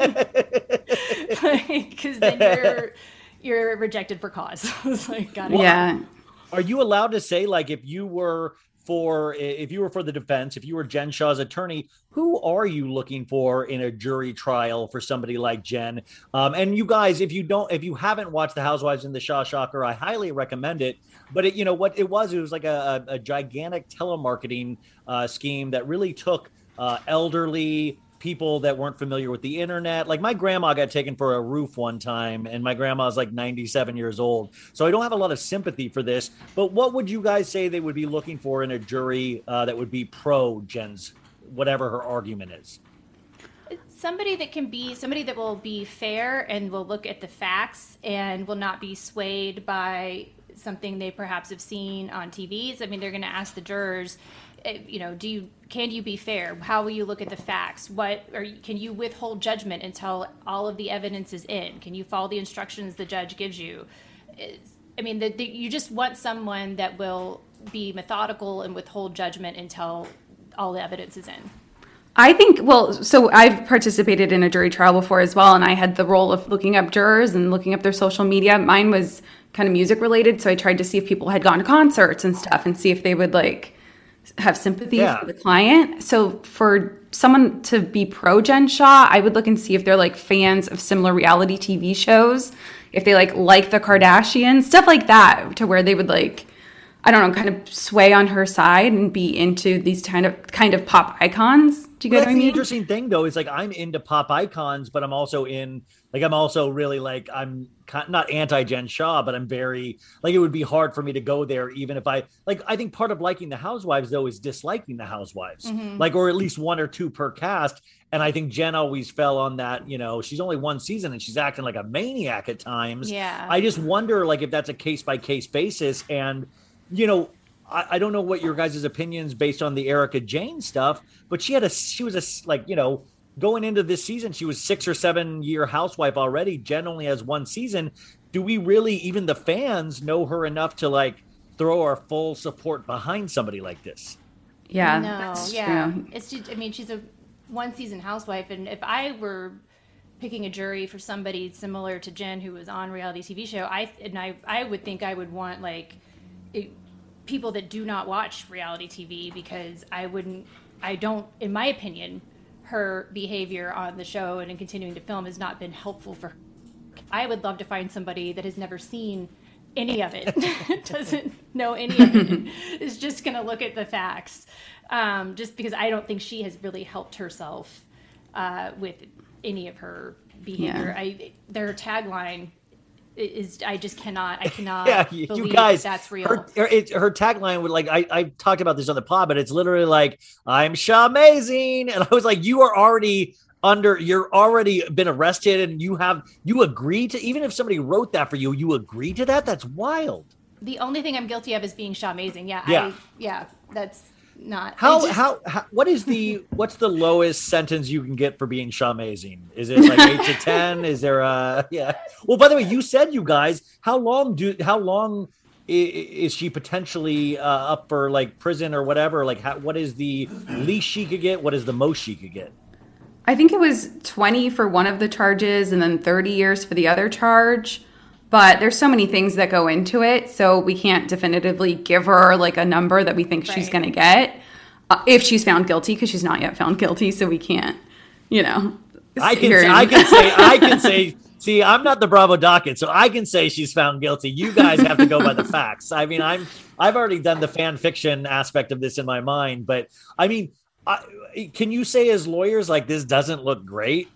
Because then you're rejected for cause. It's like, got it. Yeah. Are you allowed to say, like, if you were for the defense, if you were Jen Shah's attorney, who are you looking for in a jury trial for somebody like Jen? And you guys, if you haven't watched The Housewives and the Shah Shocker, I highly recommend it. But it was like a gigantic telemarketing scheme that really took elderly people that weren't familiar with the internet. Like, my grandma got taken for a roof one time, and my grandma's like 97 years old. So I don't have a lot of sympathy for this, but what would you guys say they would be looking for in a jury that would be pro Jen's, whatever her argument is? Somebody that will be fair and will look at the facts and will not be swayed by something they perhaps have seen on TVs. I mean, they're going to ask the jurors, can you be fair? How will you look at the facts? Can you withhold judgment until all of the evidence is in? Can you follow the instructions the judge gives you? You just want someone that will be methodical and withhold judgment until all the evidence is in. I think, so I've participated in a jury trial before as well, and I had the role of looking up jurors and looking up their social media. Mine was kind of music related, so I tried to see if people had gone to concerts and stuff and see if they would have sympathy for the client. So for someone to be pro Jen Shah, I would look and see if they're like fans of similar reality TV shows, if they like the Kardashians, stuff like that, to where they would like, I don't know, kind of sway on her side and be into these kind of pop icons. Do you get what I mean? The interesting thing though is like I'm into pop icons, but I'm also really like I'm not anti Jen Shah, but I'm very like it would be hard for me to go there even if I think part of liking the Housewives though is disliking the Housewives, like or at least one or two per cast. And I think Jen always fell on that, she's only one season and she's acting like a maniac at times. Yeah. I just wonder like if that's a case by case basis. And I don't know what your guys' opinions based on the Erika Jayne stuff, but she was going into this season, she was 6 or 7 year housewife already. Jen only has one season. Do we really, even the fans, know her enough to like throw our full support behind somebody like this? Yeah, no, that's yeah. true. It's just, I mean, she's a one season housewife, and if I were picking a jury for somebody similar to Jen who was on a reality TV show, I would think I would want people that do not watch reality TV, because I don't, in my opinion, her behavior on the show and in continuing to film has not been helpful for her. I would love to find somebody that has never seen any of it, doesn't know any of it, is just going to look at the facts, just because I don't think she has really helped herself with any of her behavior. Yeah. Their tagline is, I cannot believe you guys, that's real. Her tagline would I talked about this on the pod, but it's literally like, I'm Shah-mazing. And I was like, you're already been arrested, and you agree to, even if somebody wrote that for you, you agree to that? That's wild. The only thing I'm guilty of is being Shah-mazing. Yeah. That's not what's the lowest sentence you can get for being Shah-mazing? Is it like 8 to 10? Is there well, by the way, you said, you guys, how long is she potentially up for like prison or whatever? Like what is the least she could get? What is the most she could get? I think it was 20 for one of the charges and then 30 years for the other charge. But there's so many things that go into it, so we can't definitively give her like a number that we think she's going to get if she's found guilty, because she's not yet found guilty, so we can't, I can say. See, I'm not the Bravo docket, so I can say she's found guilty. You guys have to go by the facts. I mean, I've already done the fan fiction aspect of this in my mind, but I mean, can you say as lawyers like this doesn't look great?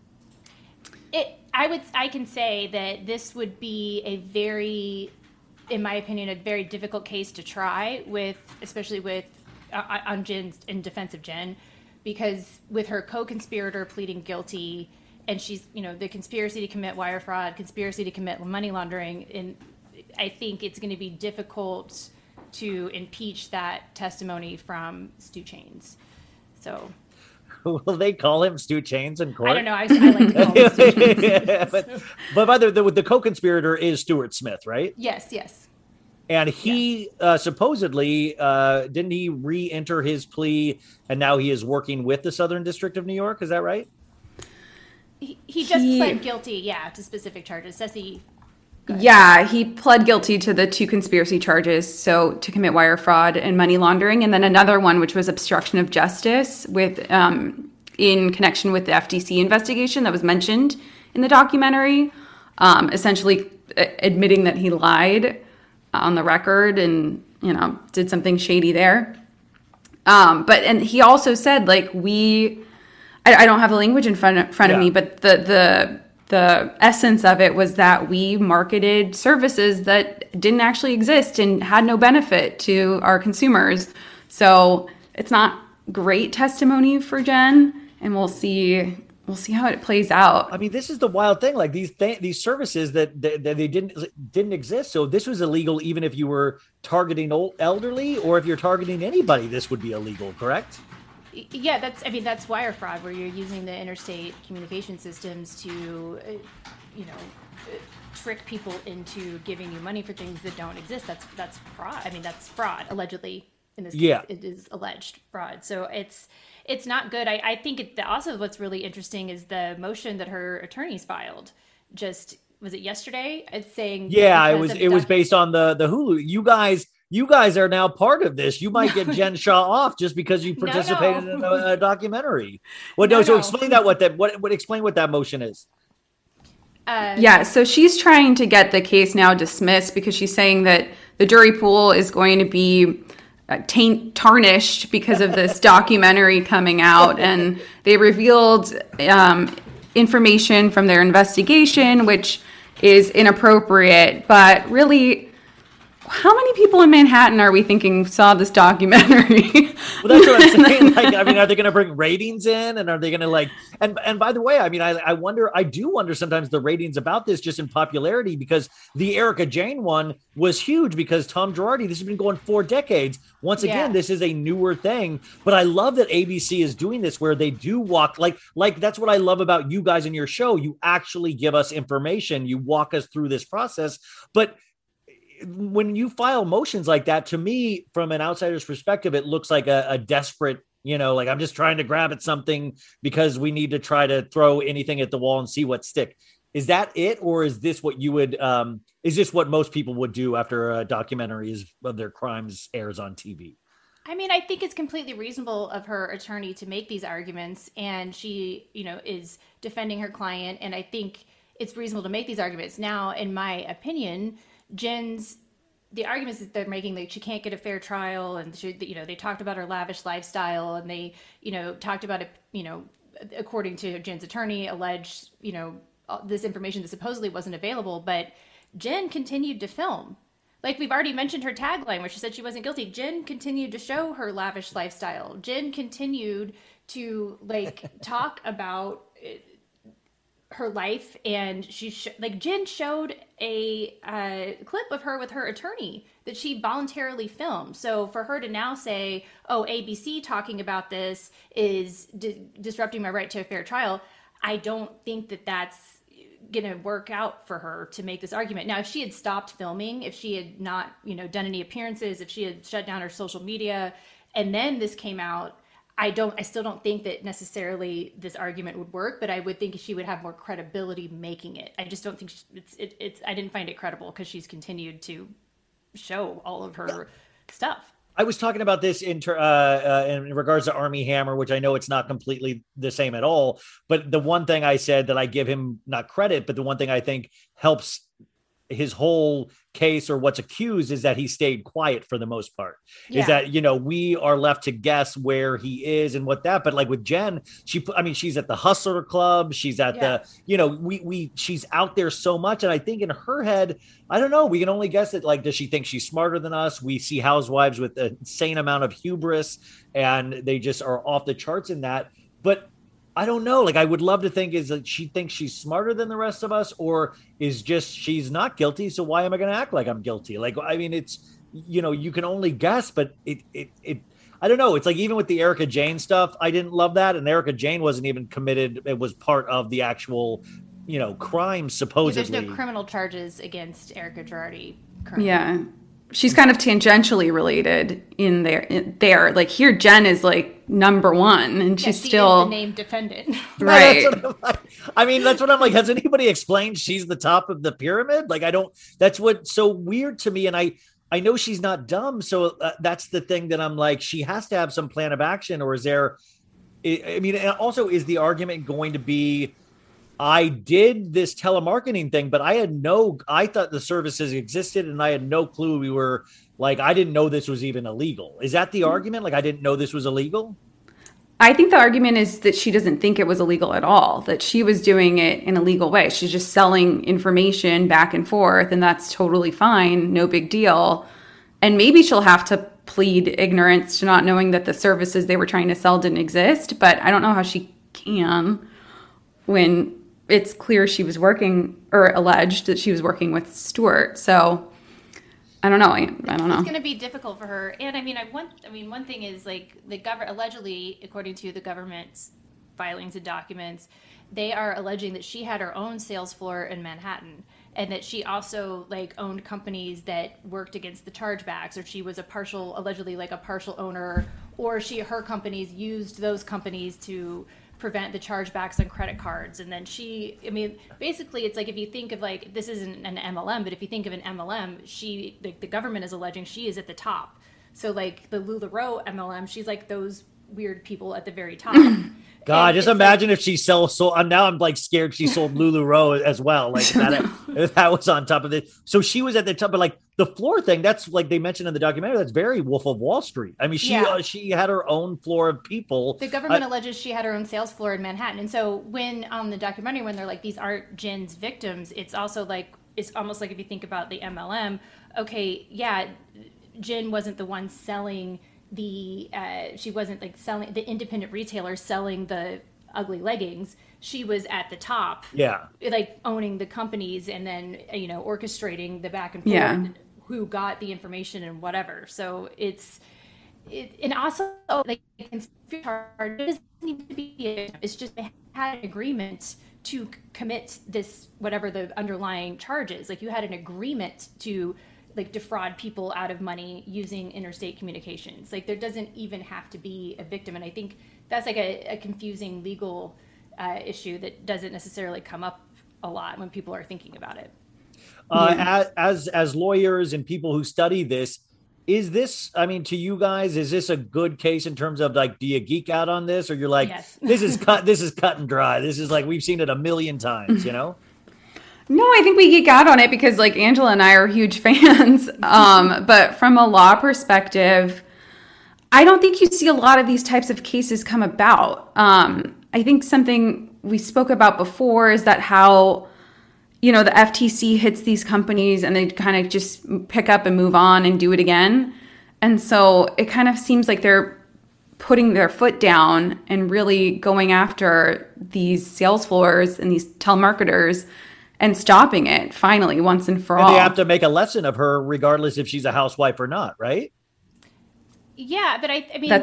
I can say that this would be a very, in my opinion, a very difficult case to try especially on Jen's, in defense of Jen, because with her co-conspirator pleading guilty, and she's, the conspiracy to commit wire fraud, conspiracy to commit money laundering, and I think it's going to be difficult to impeach that testimony from Stu Chains. So. Will they call him Stu Chains in court? I don't know. I like to call him Stu Chains. Yeah, but by the co-conspirator is Stuart Smith, right? Yes. And he supposedly, didn't he re-enter his plea, and now he is working with the Southern District of New York? Is that right? He just pled guilty, to specific charges. Ceci. Yeah, he pled guilty to the 2 conspiracy charges, so to commit wire fraud and money laundering, and then another one, which was obstruction of justice with in connection with the FTC investigation that was mentioned in the documentary, essentially admitting that he lied on the record and, did something shady there. And he also said, like, I don't have the language in front of me, but the essence of it was that we marketed services that didn't actually exist and had no benefit to our consumers. So it's not great testimony for Jen, and we'll see how it plays out. I mean, this is the wild thing. Like these services that they didn't exist. So this was illegal, even if you were targeting elderly, or if you're targeting anybody, this would be illegal, correct? Yeah, that's wire fraud, where you're using the interstate communication systems to, trick people into giving you money for things that don't exist. That's fraud. I mean, that's fraud, allegedly. In this case, it is alleged fraud. So it's not good. I think also what's really interesting is the motion that her attorneys filed. Was it yesterday? It's saying it was based on the Hulu. You guys, you guys are now part of this. You might get Jen Shaw off just because you participated in a documentary. Well, no. So explain explain what that motion is. Yeah, so she's trying to get the case now dismissed because she's saying that the jury pool is going to be tarnished because of this documentary coming out, and they revealed information from their investigation, which is inappropriate. But really, how many people in Manhattan are we thinking saw this documentary? Well, that's what I'm saying. Like, I mean, are they going to bring ratings in, and are they going to and by the way, I mean, I do wonder sometimes the ratings about this just in popularity, because the Erika Jayne one was huge because Tom Girardi, this has been going 4 decades. Once again, this is a newer thing, but I love that ABC is doing this where they do walk like that's what I love about you guys in your show. You actually give us information. You walk us through this process, but when you file motions like that, to me, from an outsider's perspective, it looks like a desperate, like I'm just trying to grab at something because we need to try to throw anything at the wall and see what stick. Is that it? Or is this what you would, is this what most people would do after a documentary of their crimes airs on TV? I mean, I think it's completely reasonable of her attorney to make these arguments, and she, is defending her client. And I think it's reasonable to make these arguments. Now, in my opinion, the arguments that they're making, like she can't get a fair trial, and they talked about her lavish lifestyle, and they, talked about it, according to Jen's attorney, alleged, this information that supposedly wasn't available, but Jen continued to film. Like we've already mentioned her tagline where she said she wasn't guilty. Jen continued to show her lavish lifestyle. Jen continued to talk about her life, and Jen showed a clip of her with her attorney that she voluntarily filmed. So for her to now say, "Oh, ABC talking about this is disrupting my right to a fair trial," I don't think that that's gonna work out for her to make this argument. Now, if she had stopped filming, if she had not, done any appearances, if she had shut down her social media, and then this came out, I still don't think that necessarily this argument would work, but I would think she would have more credibility making it. I just don't think I didn't find it credible because she's continued to show all of her stuff. I was talking about this in regards to Armie Hammer, which I know it's not completely the same at all. But the one thing I said that I give him not credit, but the one thing I think helps his whole case or what's accused is that he stayed quiet for the most part. Is that, we are left to guess where he is and what that, but like with Jen, she's at the Hustler Club. She's at the, she's out there so much. And I think in her head, I don't know, we can only guess that, does she think she's smarter than us? We see housewives with an insane amount of hubris and they just are off the charts in that. But I don't know. I would love to think is that she thinks she's smarter than the rest of us, or is just she's not guilty. So why am I going to act like I'm guilty? It's, you can only guess, but it I don't know. It's even with the Erika Jayne stuff, I didn't love that. And Erika Jayne wasn't even committed. It was part of the actual, crime, supposedly. There's no criminal charges against Erika Girardi currently. Yeah. She's kind of tangentially related in there. Here, Jen is number one, and she's still is the named defendant. Right. That's what I'm like. Has anybody explained she's the top of the pyramid? That's what's so weird to me. And I know she's not dumb. So that's the thing that I'm like, she has to have some plan of action, or is there, and also is the argument going to be, I did this telemarketing thing, but I thought the services existed and I had no clue we were I didn't know this was even illegal. Is that the argument? I didn't know this was illegal? I think the argument is that she doesn't think it was illegal at all, that she was doing it in a legal way. She's just selling information back and forth, and that's totally fine. No big deal. And maybe she'll have to plead ignorance to not knowing that the services they were trying to sell didn't exist, but I don't know how she can when it's clear she was working, or alleged that she was working with Stuart. So I don't know. I don't know. It's going to be difficult for her. And one thing is the government, allegedly, according to the government's filings and documents, they are alleging that she had her own sales floor in Manhattan, and that she also owned companies that worked against the chargebacks, or she was allegedly a partial owner, or her companies used those companies to prevent the chargebacks on credit cards. And then basically it's like, if you think of like, this isn't an MLM, but if you think of an MLM, the government is alleging she is at the top. So like the LuLaRoe MLM, she's like those weird people at the very top. God, just imagine if she sells. So now I'm like scared she sold LuLaRoe as well. Like if that was on top of it. So she was at the top, but like the floor thing, that's like they mentioned in the documentary. That's very Wolf of Wall Street. I mean, she had her own floor of people. The government alleges she had her own sales floor in Manhattan. And so when on the documentary, when they're like, these aren't Jen's victims, it's also like, it's almost like if you think about the MLM, okay, yeah, Jen wasn't the one selling she wasn't like selling the independent retailer selling the ugly leggings. She was at the top, like owning the companies and then orchestrating the back and forth, who got the information and whatever. So and also like it doesn't need to be. It's just they had an agreement to commit this whatever the underlying charges. Like you had an agreement to like defraud people out of money using interstate communications. Like there doesn't even have to be a victim. And I think that's like a confusing legal issue that doesn't necessarily come up a lot when people are thinking about it. As lawyers and people who study this, is this, I mean, to you guys, is this a good case in terms of like, do you geek out on this? Or you're like, yes. this is cut and dry. This is like, we've seen it a million times, No, I think we geek out on it because like Angela and I are huge fans. But from a law perspective, I don't think you see a lot of these types of cases come about. I think something we spoke about before is that how, the FTC hits these companies and they kind of just pick up and move on and do it again. And so it kind of seems like they're putting their foot down and really going after these sales floors and these telemarketers and stopping it finally once and for all. They have to make a lesson of her regardless if she's a housewife or not, right? Yeah, but I mean,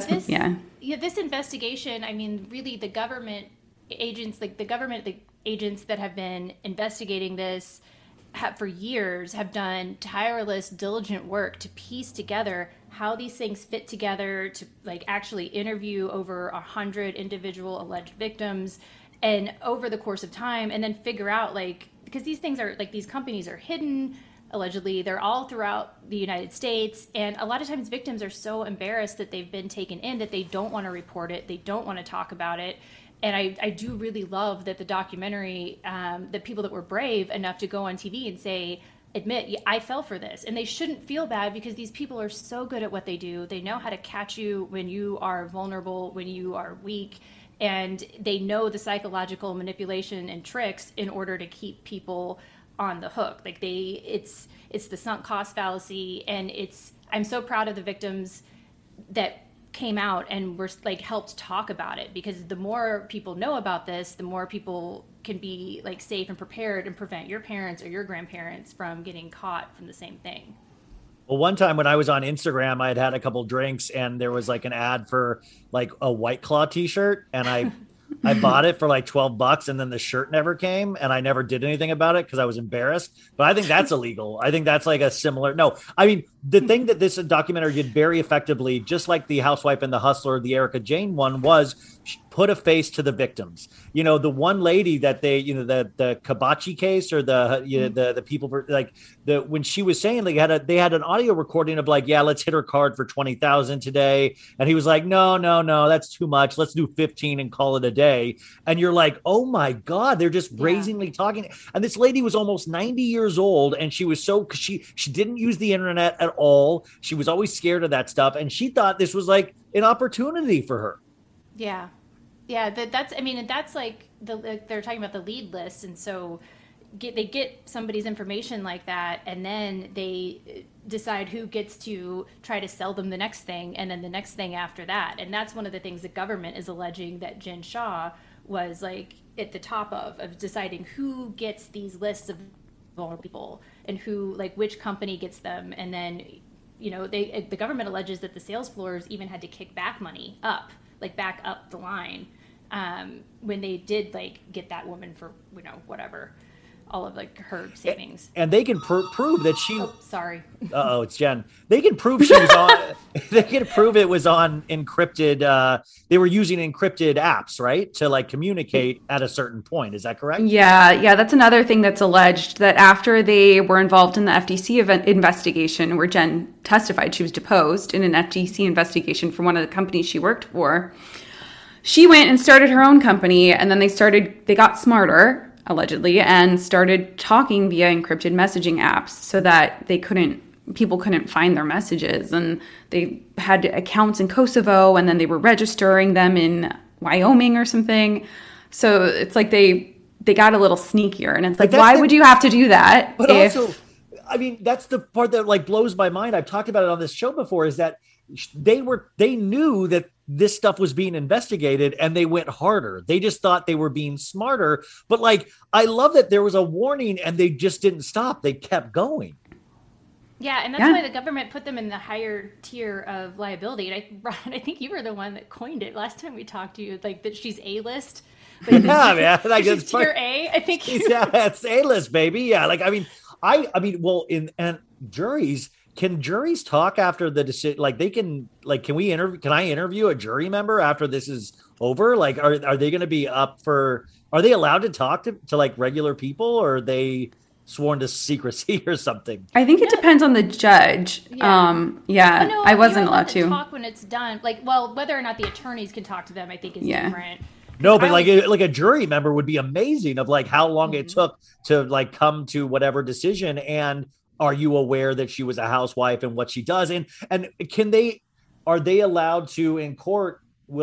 this investigation, I mean, really the government agents, like the agents that have been investigating this for years have done tireless, diligent work to piece together how these things fit together, to like actually interview over 100 individual alleged victims and over the course of time, and then figure out like, because these things are like, these companies are hidden, allegedly, they're all throughout the United States. And a lot of times victims are so embarrassed that they've been taken in that they don't want to report it. They don't want to talk about it. And I do really love that the documentary, the people that were brave enough to go on TV and admit, I fell for this. And they shouldn't feel bad because these people are so good at what they do. They know how to catch you when you are vulnerable, when you are weak. And they know the psychological manipulation and tricks in order to keep people on the hook. Like it's the sunk cost fallacy. And I'm so proud of the victims that came out and were like helped talk about it, because the more people know about this, the more people can be like safe and prepared and prevent your parents or your grandparents from getting caught from the same thing. Well, one time when I was on Instagram, I had a couple drinks and there was like an ad for like a White Claw t-shirt, and I bought it for like $12 and then the shirt never came and I never did anything about it because I was embarrassed. But I think that's illegal. I think that's like a similar, no, I mean, the thing that this documentary did very effectively, just like the Housewife and the Hustler, the Erika Jayne one, was put a face to the victims. The one lady that they, the Kabachi case, or the people for like when she was saying they had an audio recording of like, yeah, let's hit her card for 20,000 today. And he was like, no, that's too much. Let's do 15 and call it a day. And you're like, oh my God, they're just brazenly talking. And this lady was almost 90 years old. And she was she didn't use the internet at all. She was always scared of that stuff. And she thought this was like an opportunity for her. Yeah. Yeah, that's like they're talking about the lead list, and so they get somebody's information like that, and then they decide who gets to try to sell them the next thing, and then the next thing after that. And that's one of the things the government is alleging that Jen Shah was like at the top of deciding who gets these lists of vulnerable people and who, like, which company gets them, and then the government alleges that the sales floors even had to kick back money up. Like back up the line when they did like get that woman for whatever, all of like her savings. And they can prove that she. Oh, sorry. It's Jen. They can prove she was on. They can prove it was on encrypted. They were using encrypted apps, right, to like communicate at a certain point. Is that correct? Yeah. That's another thing that's alleged, that after they were involved in the FTC investigation, where Jen testified, she was deposed in an FTC investigation for one of the companies she worked for. She went and started her own company, and then they got smarter, allegedly, and started talking via encrypted messaging apps so that people couldn't find their messages. And they had accounts in Kosovo, and then they were registering them in Wyoming or something. So it's like they got a little sneakier, and it's like, why would you have to do that? But also, I mean, that's the part that like blows my mind. I've talked about it on this show before, is that they knew that this stuff was being investigated and they went harder. They just thought they were being smarter. But like, I love that there was a warning and they just didn't stop. They kept going. Yeah, and that's why the government put them in the higher tier of liability. And Ron, I think you were the one that coined it last time we talked to you, like that she's A-list. Like, yeah, man. Like, she's tier A, I think. Yeah, it's A-list, baby. Yeah, like, I mean, well, and juries, can juries talk after the decision? Like, they can, like, can I interview a jury member after this is over? Like, are they going to be up for, are they allowed to talk to like regular people, or are they sworn to secrecy or something? I think it depends on the judge. Yeah. No, I wasn't allowed to talk when it's done. Like, well, whether or not the attorneys can talk to them, I think is different. No, but like a jury member would be amazing, of like how long it took to like come to whatever decision, and are you aware that she was a housewife and what she does, and are they allowed to in court?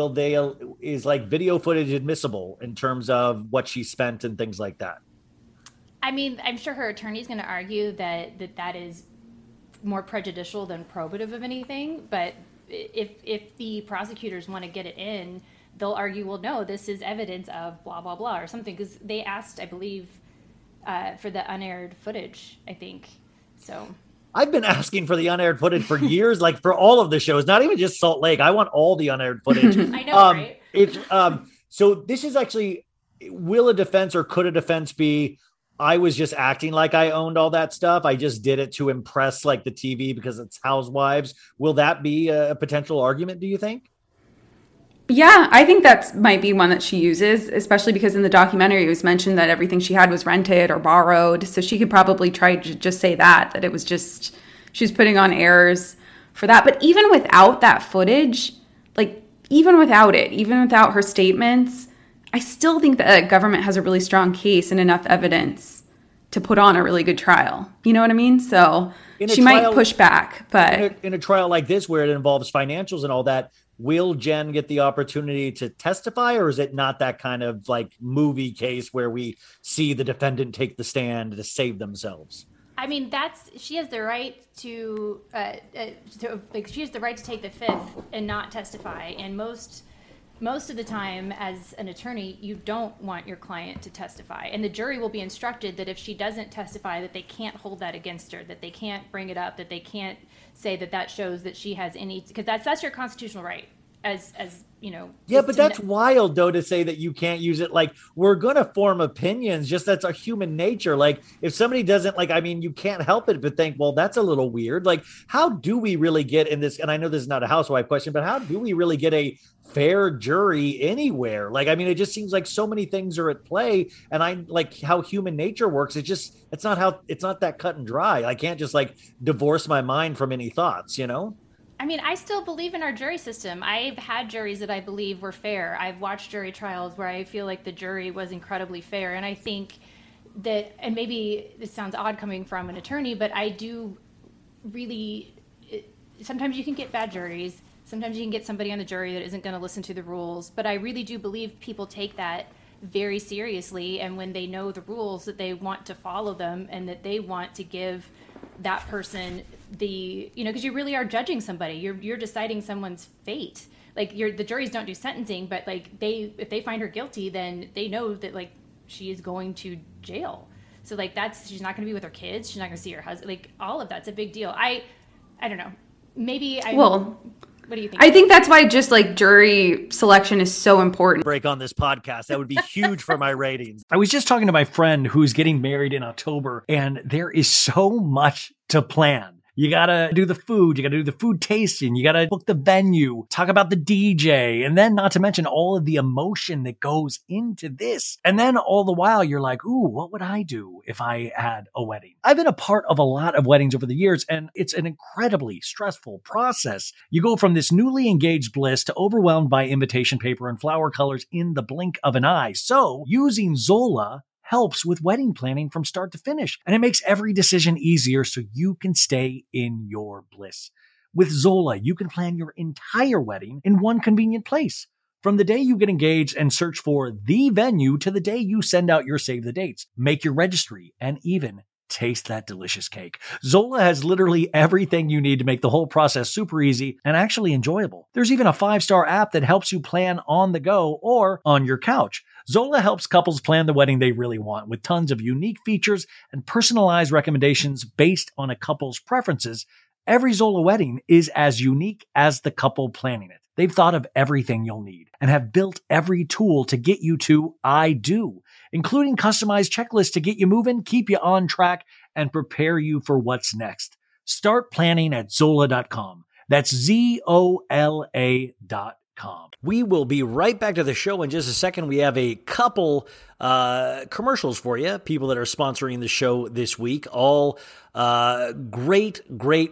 Is like video footage admissible in terms of what she spent and things like that? I mean, I'm sure her attorney's going to argue that is more prejudicial than probative of anything. But if the prosecutors want to get it in, they'll argue, well, no, this is evidence of blah, blah, blah, or something. Because they asked, I believe, for the unaired footage, I think. So I've been asking for the unaired footage for years, like for all of the shows, not even just Salt Lake. I want all the unaired footage. I know, right? It's so this is actually, will a defense or could a defense be, I was just acting like I owned all that stuff. I just did it to impress like the TV because it's Housewives. Will that be a potential argument, do you think? Yeah, I think that might be one that she uses, especially because in the documentary it was mentioned that everything she had was rented or borrowed. So she could probably try to just say that it was just, she was putting on airs for that. But even without that footage, like even without her statements, I still think that the government has a really strong case and enough evidence to put on a really good trial. You know what I mean? So she might push back, but in a trial like this where it involves financials and all that, will Jen get the opportunity to testify, or is it not that kind of like movie case where we see the defendant take the stand to save themselves? I mean, she has the right to she has the right to take the fifth and not testify. And most of the time, as an attorney, you don't want your client to testify, and the jury will be instructed that if she doesn't testify, that they can't hold that against her, that they can't bring it up, that they can't say that shows that she has any, because that's your constitutional right as you know. Yeah, but that's wild though, to say that you can't use it. Like, we're gonna form opinions, just that's our human nature. Like, if somebody doesn't, like, I mean, you can't help it but think, well, that's a little weird. Like, how do we really get in this? And I know this is not a housewife question, but how do we really get a fair jury anywhere? Like, I mean, it just seems like so many things are at play, and I like how human nature works. It's not that cut and dry. I can't just like divorce my mind from any thoughts, you know? I mean, I still believe in our jury system. I've had juries that I believe were fair. I've watched jury trials where I feel like the jury was incredibly fair. And I think that, and maybe this sounds odd coming from an attorney, but I do really, sometimes you can get bad juries. Sometimes you can get somebody on the jury that isn't going to listen to the rules. But I really do believe people take that very seriously. And when they know the rules, that they want to follow them, and that they want to give that person because you really are judging somebody. You're deciding someone's fate. Like, the juries don't do sentencing, but like if they find her guilty, then they know that like she is going to jail. So like she's not going to be with her kids. She's not going to see her husband. Like, all of that's a big deal. I don't know. Maybe What do you think? I think that's why just like jury selection is so important. Break on this podcast. That would be huge for my ratings. I was just talking to my friend who's getting married in October, and there is so much to plan. You gotta do the food, you gotta do the food tasting, you gotta book the venue, talk about the DJ, and then not to mention all of the emotion that goes into this. And then all the while you're like, ooh, what would I do if I had a wedding? I've been a part of a lot of weddings over the years, and it's an incredibly stressful process. You go from this newly engaged bliss to overwhelmed by invitation paper and flower colors in the blink of an eye. So using Zola helps with wedding planning from start to finish, and it makes every decision easier so you can stay in your bliss. With Zola, you can plan your entire wedding in one convenient place. From the day you get engaged and search for the venue to the day you send out your save the dates, make your registry, and even taste that delicious cake. Zola has literally everything you need to make the whole process super easy and actually enjoyable. There's even a 5-star app that helps you plan on the go or on your couch. Zola helps couples plan the wedding they really want with tons of unique features and personalized recommendations based on a couple's preferences. Every Zola wedding is as unique as the couple planning it. They've thought of everything you'll need and have built every tool to get you to I do, including customized checklists to get you moving, keep you on track, and prepare you for what's next. Start planning at Zola.com. That's ZOLA.com. We will be right back to the show in just a second. We have a couple commercials for you, people that are sponsoring the show this week. All great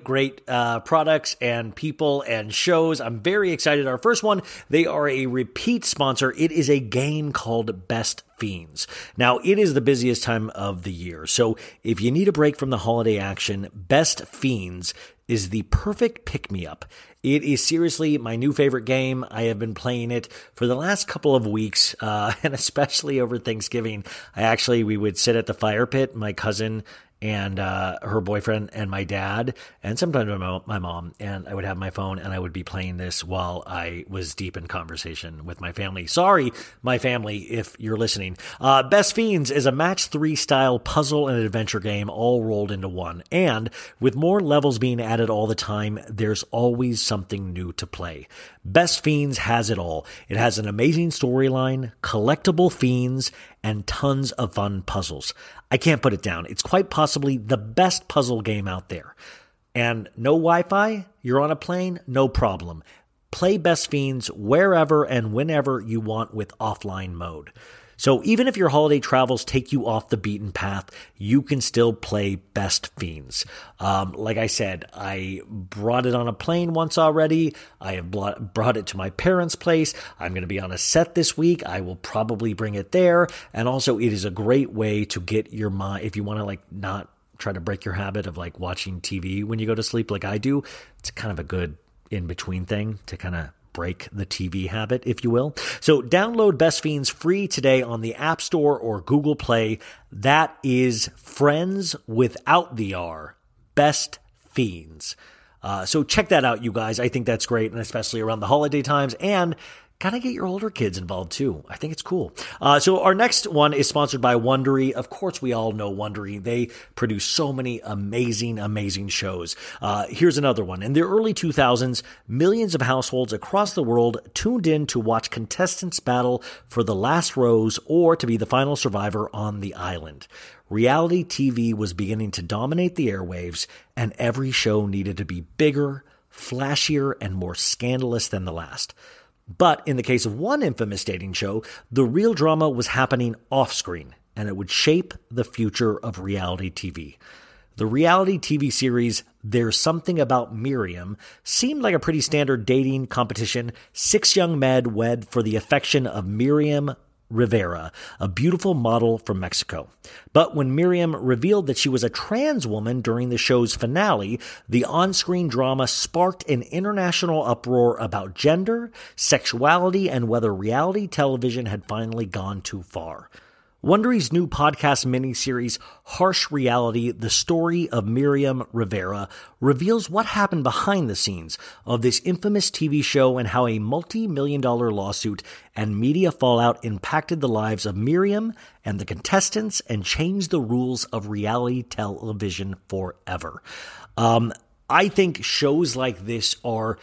products and people and shows. I'm very excited. Our first one, they are a repeat sponsor. It is a game called Best Fiends. Now, it is the busiest time of the year, so if you need a break from the holiday action, Best Fiends is the perfect pick-me-up. It is seriously my new favorite game. I have been playing it for the last couple of weeks, and especially over Thanksgiving. We would sit at the fire pit, my cousin and her boyfriend and my dad, and sometimes my mom, and I would have my phone and I would be playing this while I was deep in conversation with my family. Sorry, my family, if you're listening. Best Fiends is a match 3 style puzzle and adventure game all rolled into one. And with more levels being added all the time, there's always something new to play. Best Fiends has it all. It has an amazing storyline, collectible fiends, and tons of fun puzzles. I can't put it down. It's quite possibly the best puzzle game out there. And no Wi-Fi? You're on a plane? No problem. Play Best Fiends wherever and whenever you want with offline mode. So even if your holiday travels take you off the beaten path, you can still play Best Fiends. Like I said, I brought it on a plane once already. I have brought it to my parents' place. I'm going to be on a set this week. I will probably bring it there. And also, it is a great way to get your mind, if you want to not try to break your habit of watching TV when you go to sleep like I do. It's kind of a good in-between thing to kind of break the TV habit, if you will. So download Best Fiends free today on the App Store or Google Play. That is Friends without the R. Best Fiends. So check that out, you guys. I think that's great, and especially around the holiday times, and kind of get your older kids involved too. I think it's cool. So our next one is sponsored by Wondery. Of course, we all know Wondery. They produce so many amazing shows. Here's another one. In the early 2000s, millions of households across the world tuned in to watch contestants battle for the last rose or to be the final survivor on the island. Reality TV was beginning to dominate the airwaves, and every show needed to be bigger, flashier, and more scandalous than the last. But in the case of one infamous dating show, the real drama was happening off-screen, and it would shape the future of reality TV. The reality TV series There's Something About Miriam seemed like a pretty standard dating competition. 6 young men wed for the affection of Miriam Rivera, a beautiful model from Mexico. But when Miriam revealed that she was a trans woman during the show's finale, the on-screen drama sparked an international uproar about gender, sexuality, and whether reality television had finally gone too far. Wondery's new podcast miniseries, Harsh Reality, The Story of Miriam Rivera, reveals what happened behind the scenes of this infamous TV show and how a multi-million-dollar lawsuit and media fallout impacted the lives of Miriam and the contestants and changed the rules of reality television forever. I think shows like this are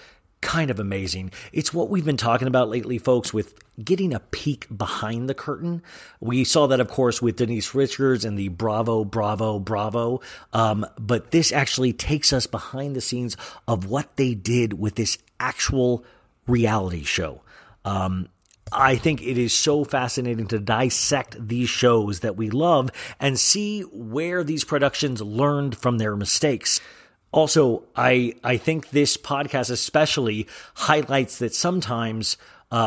kind of amazing. It's what we've been talking about lately, folks, with getting a peek behind the curtain. We saw that, of course, with Denise Richards and the Bravo, Bravo, Bravo. But this actually takes us behind the scenes of what they did with this actual reality show. I think it is so fascinating to dissect these shows that we love and see where these productions learned from their mistakes. Also, I think this podcast especially highlights that sometimes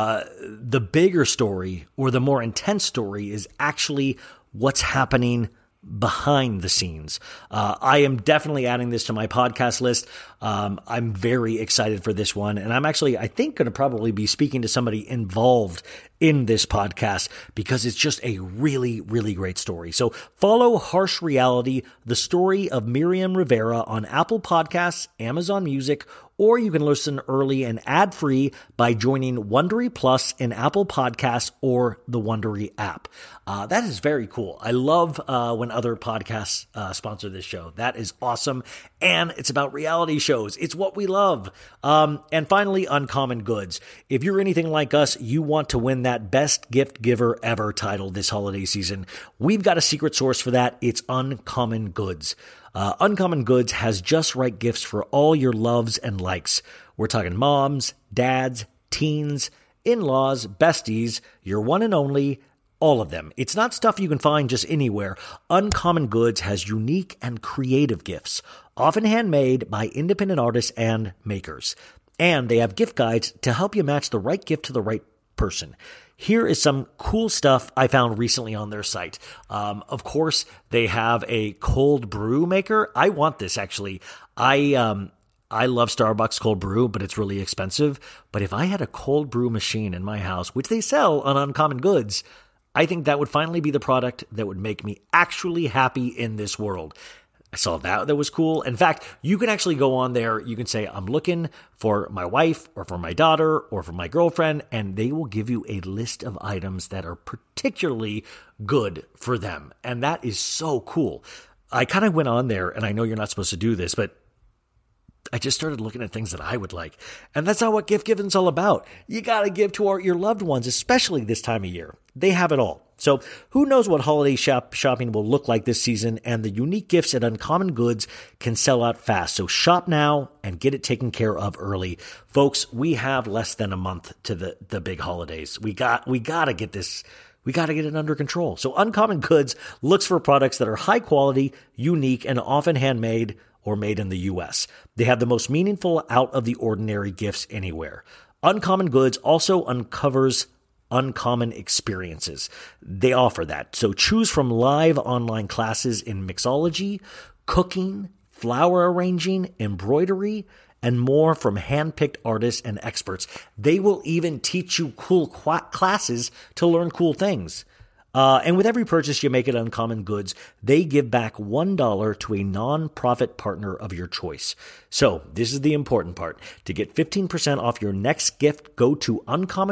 the bigger story or the more intense story is actually what's happening behind the scenes. I am definitely adding this to my podcast list. I'm very excited for this one. And I'm actually, I think, going to probably be speaking to somebody involved in this podcast because it's just a really, really great story. So follow Harsh Reality, the story of Miriam Rivera on Apple Podcasts, Amazon Music, or you can listen early and ad-free by joining Wondery Plus in Apple Podcasts or the Wondery app. That is very cool. I love when other podcasts sponsor this show. That is awesome. And it's about reality shows. It's what we love. And finally, Uncommon Goods. If you're anything like us, you want to win that Best Gift Giver Ever title this holiday season. We've got a secret source for that. It's Uncommon Goods. Uncommon Goods has just right gifts for all your loves and likes. We're talking moms, dads, teens, in-laws, besties, your one and only, all of them. It's not stuff you can find just anywhere. Uncommon Goods has unique and creative gifts, often handmade by independent artists and makers. And they have gift guides to help you match the right gift to the right person. Here is some cool stuff I found recently on their site. Of course, they have a cold brew maker. I want this, actually. I love Starbucks cold brew, but it's really expensive. But if I had a cold brew machine in my house, which they sell on Uncommon Goods, I think that would finally be the product that would make me actually happy in this world. I saw that was cool. In fact, you can actually go on there. You can say, I'm looking for my wife or for my daughter or for my girlfriend, and they will give you a list of items that are particularly good for them. And that is so cool. I kind of went on there, and I know you're not supposed to do this, but I just started looking at things that I would like. And that's not what gift giving's all about. You got to give to your loved ones, especially this time of year. They have it all. So who knows what holiday shopping will look like this season, and the unique gifts at Uncommon Goods can sell out fast. So shop now and get it taken care of early. Folks, we have less than a month to the big holidays. We got to get this. We got to get it under control. So Uncommon Goods looks for products that are high quality, unique, and often handmade or made in the U.S. They have the most meaningful, out-of-the-ordinary gifts anywhere. Uncommon Goods also uncovers uncommon experiences. They offer that. So choose from live online classes in mixology, cooking, flower arranging, embroidery, and more from hand-picked artists and experts. They will even teach you cool classes to learn cool things. And with every purchase you make at Uncommon Goods, they give back $1 to a non-profit partner of your choice. So this is the important part. To get 15% off your next gift, go to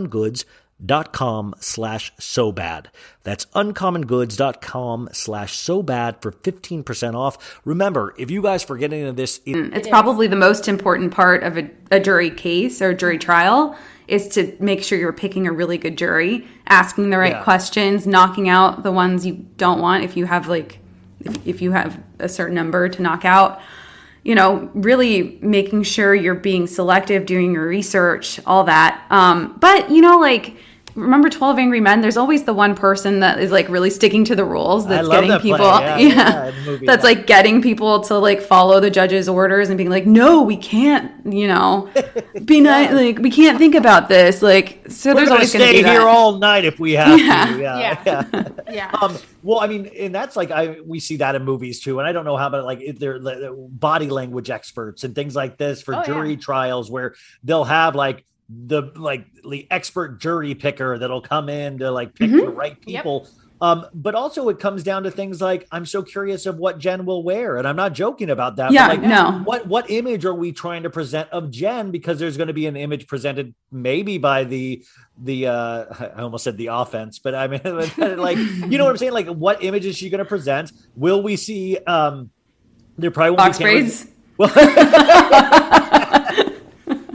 uncommongoods.com/sobad. That's uncommongoods.com/sobad for 15% off. Remember, if you guys forget any of this, it's probably the most important part of a jury case or jury trial is to make sure you're picking a really good jury, asking the right questions, knocking out the ones you don't want if you have if you have a certain number to knock out. You know, really making sure you're being selective, doing your research, all that. But, remember 12 Angry Men? There's always the one person that is really sticking to the rules. That's getting people, that's getting people to follow the judge's orders and being like, no, we can't, be nice. We can't think about this. So there's always going to be that. Stay here all night if we have to. Yeah. Well, I mean, and that's we see that in movies too. And I don't know how, but they're body language experts and things like this for jury trials where they'll have the expert jury picker that'll come in to pick the right people. Yep. But also it comes down to things like, I'm so curious of what Jen will wear. And I'm not joking about that. Yeah, no. What image are we trying to present of Jen? Because there's going to be an image presented maybe by the I almost said the offense, but I mean, you know what I'm saying? What image is she going to present? Will we see, there probably won't box be braids? Well,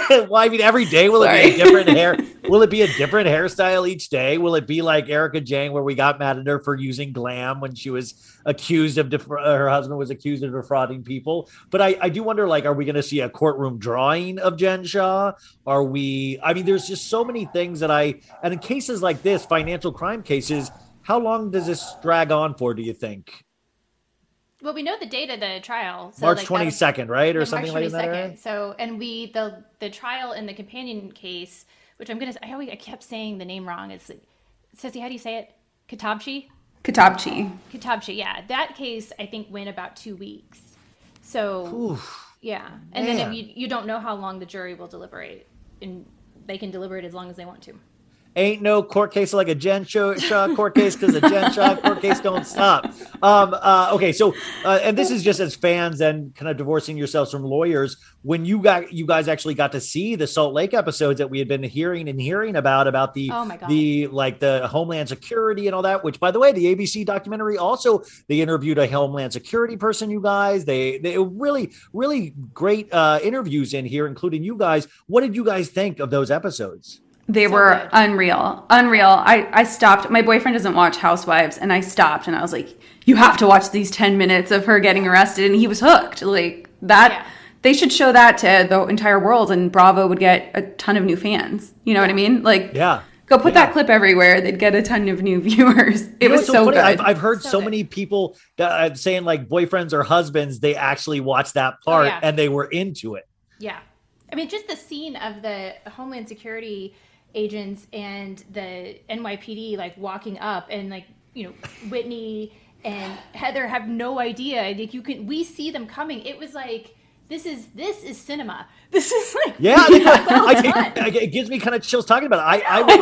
Well, I mean, every day will it be a different hair? Will it be a different hairstyle each day? Will it be like Erica Jane, where we got mad at her for using glam when she was accused of her husband was accused of defrauding people? But I do wonder, like, are we going to see a courtroom drawing of Jen Shah? Are we? I mean, there's just so many things and in cases like this, financial crime cases, how long does this drag on for? Do you think? Well, we know the date of the trial. So March 22nd, right? Or something like that. March 22nd. So, and the trial in the companion case, which I kept saying the name wrong. It's Ceci, how do you say it? Katabchi? Katabchi, yeah. That case, I think, went about 2 weeks. So, yeah. And then you don't know how long the jury will deliberate. And they can deliberate as long as they want to. Ain't no court case like a Jen Shah court case, because a Jen Shah court case don't stop. Okay, so and this is just as fans and kind of divorcing yourselves from lawyers. When you guys actually got to see the Salt Lake episodes that we had been hearing about the the Homeland Security and all that. Which, by the way, the ABC documentary also, they interviewed a Homeland Security person. You guys, they really great interviews in here, including you guys. What did you guys think of those episodes? They were unreal. I stopped. My boyfriend doesn't watch Housewives, and I stopped and I was like, you have to watch these 10 minutes of her getting arrested. And he was hooked. Like that. Yeah. They should show that to the entire world, and Bravo would get a ton of new fans. You know what I mean? Like, go put that clip everywhere. They'd get a ton of new viewers. It was so good. I've heard so many people that, saying like boyfriends or husbands, they actually watched that part and they were into it. Yeah. I mean, just the scene of the Homeland Security agents and the NYPD like walking up, and like, you know, Whitney and Heather have no idea. Like we see them coming. It was like, this is cinema. This is like, it gives me kind of chills talking about it.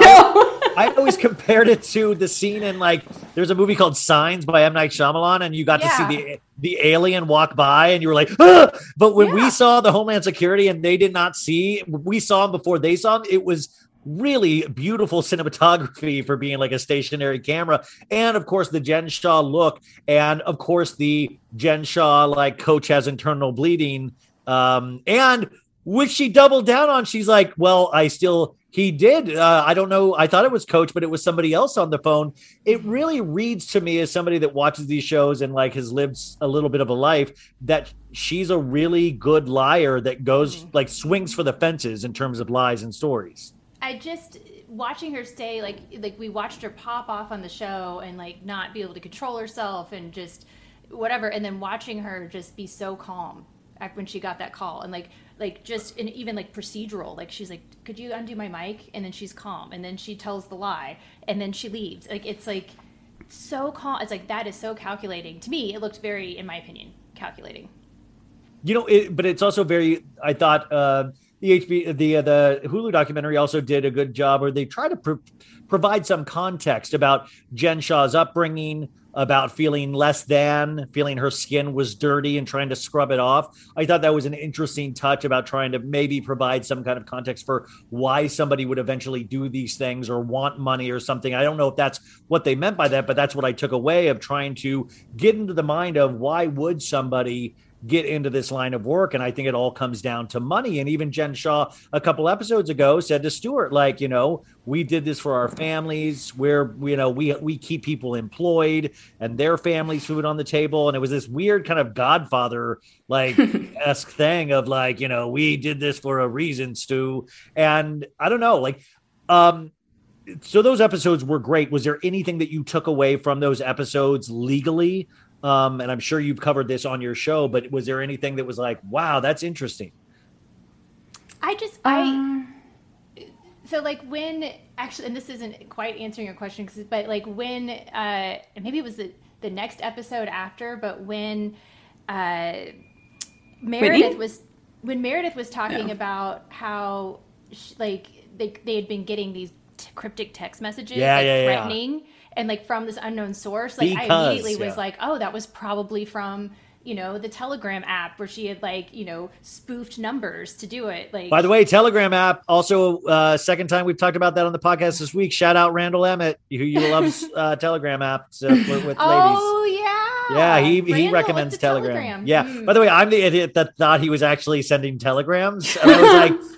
I always compared it to the scene in, like, there's a movie called Signs by M. Night Shyamalan, and you got to see the alien walk by, and you were like, ah! But when we saw the Homeland Security and they did not see, we saw them before they saw them. It was really beautiful cinematography for being like a stationary camera. And of course the Jen Shah look, and of course the Jen Shah, like, coach has internal bleeding, and which she doubled down on. She's like, well, he did. I don't know. I thought it was coach, but it was somebody else on the phone. It really reads to me, as somebody that watches these shows and like has lived a little bit of a life, that she's a really good liar that goes like swings for the fences in terms of lies and stories. I just, watching her stay, like we watched her pop off on the show and like not be able to control herself and just whatever, and then watching her just be so calm when she got that call, and like just, and even like procedural, like she's like, could you undo my mic? And then she's calm, and then she tells the lie, and then she leaves. Like, it's like so calm. It's like, that is so calculating. To me, it looked very, in my opinion, calculating. You know, but it's also very, I thought, the Hulu documentary also did a good job, where they try to provide some context about Jen Shah's upbringing, about feeling less than, feeling her skin was dirty and trying to scrub it off. I thought that was an interesting touch about trying to maybe provide some kind of context for why somebody would eventually do these things or want money or something. I don't know if that's what they meant by that, but that's what I took away, of trying to get into the mind of why would somebody get into this line of work. And I think it all comes down to money. And even Jen Shah a couple episodes ago said to Stuart, like, you know, we did this for our families, where, you know, we keep people employed and their families food on the table. And it was this weird kind of Godfather like esque thing of like, you know, we did this for a reason, Stu. And I don't know, like, so those episodes were great. Was there anything that you took away from those episodes legally? And I'm sure you've covered this on your show, but was there anything that was like, wow, that's interesting? So like when, actually, and this isn't quite answering your question, but like when, maybe it was the next episode after, but when Meredith was talking about how like they had been getting these cryptic text messages threatening. And like from this unknown source, like I immediately was like, oh, that was probably from, you know, the Telegram app, where she had like, you know, spoofed numbers to do it. Like, by the way, Telegram app, also second time we've talked about that on the podcast this week. Shout out Randall Emmett, who loves Telegram app with ladies. Oh yeah, he recommends Telegram. Yeah. By the way, I'm the idiot that thought he was actually sending telegrams, and I was like,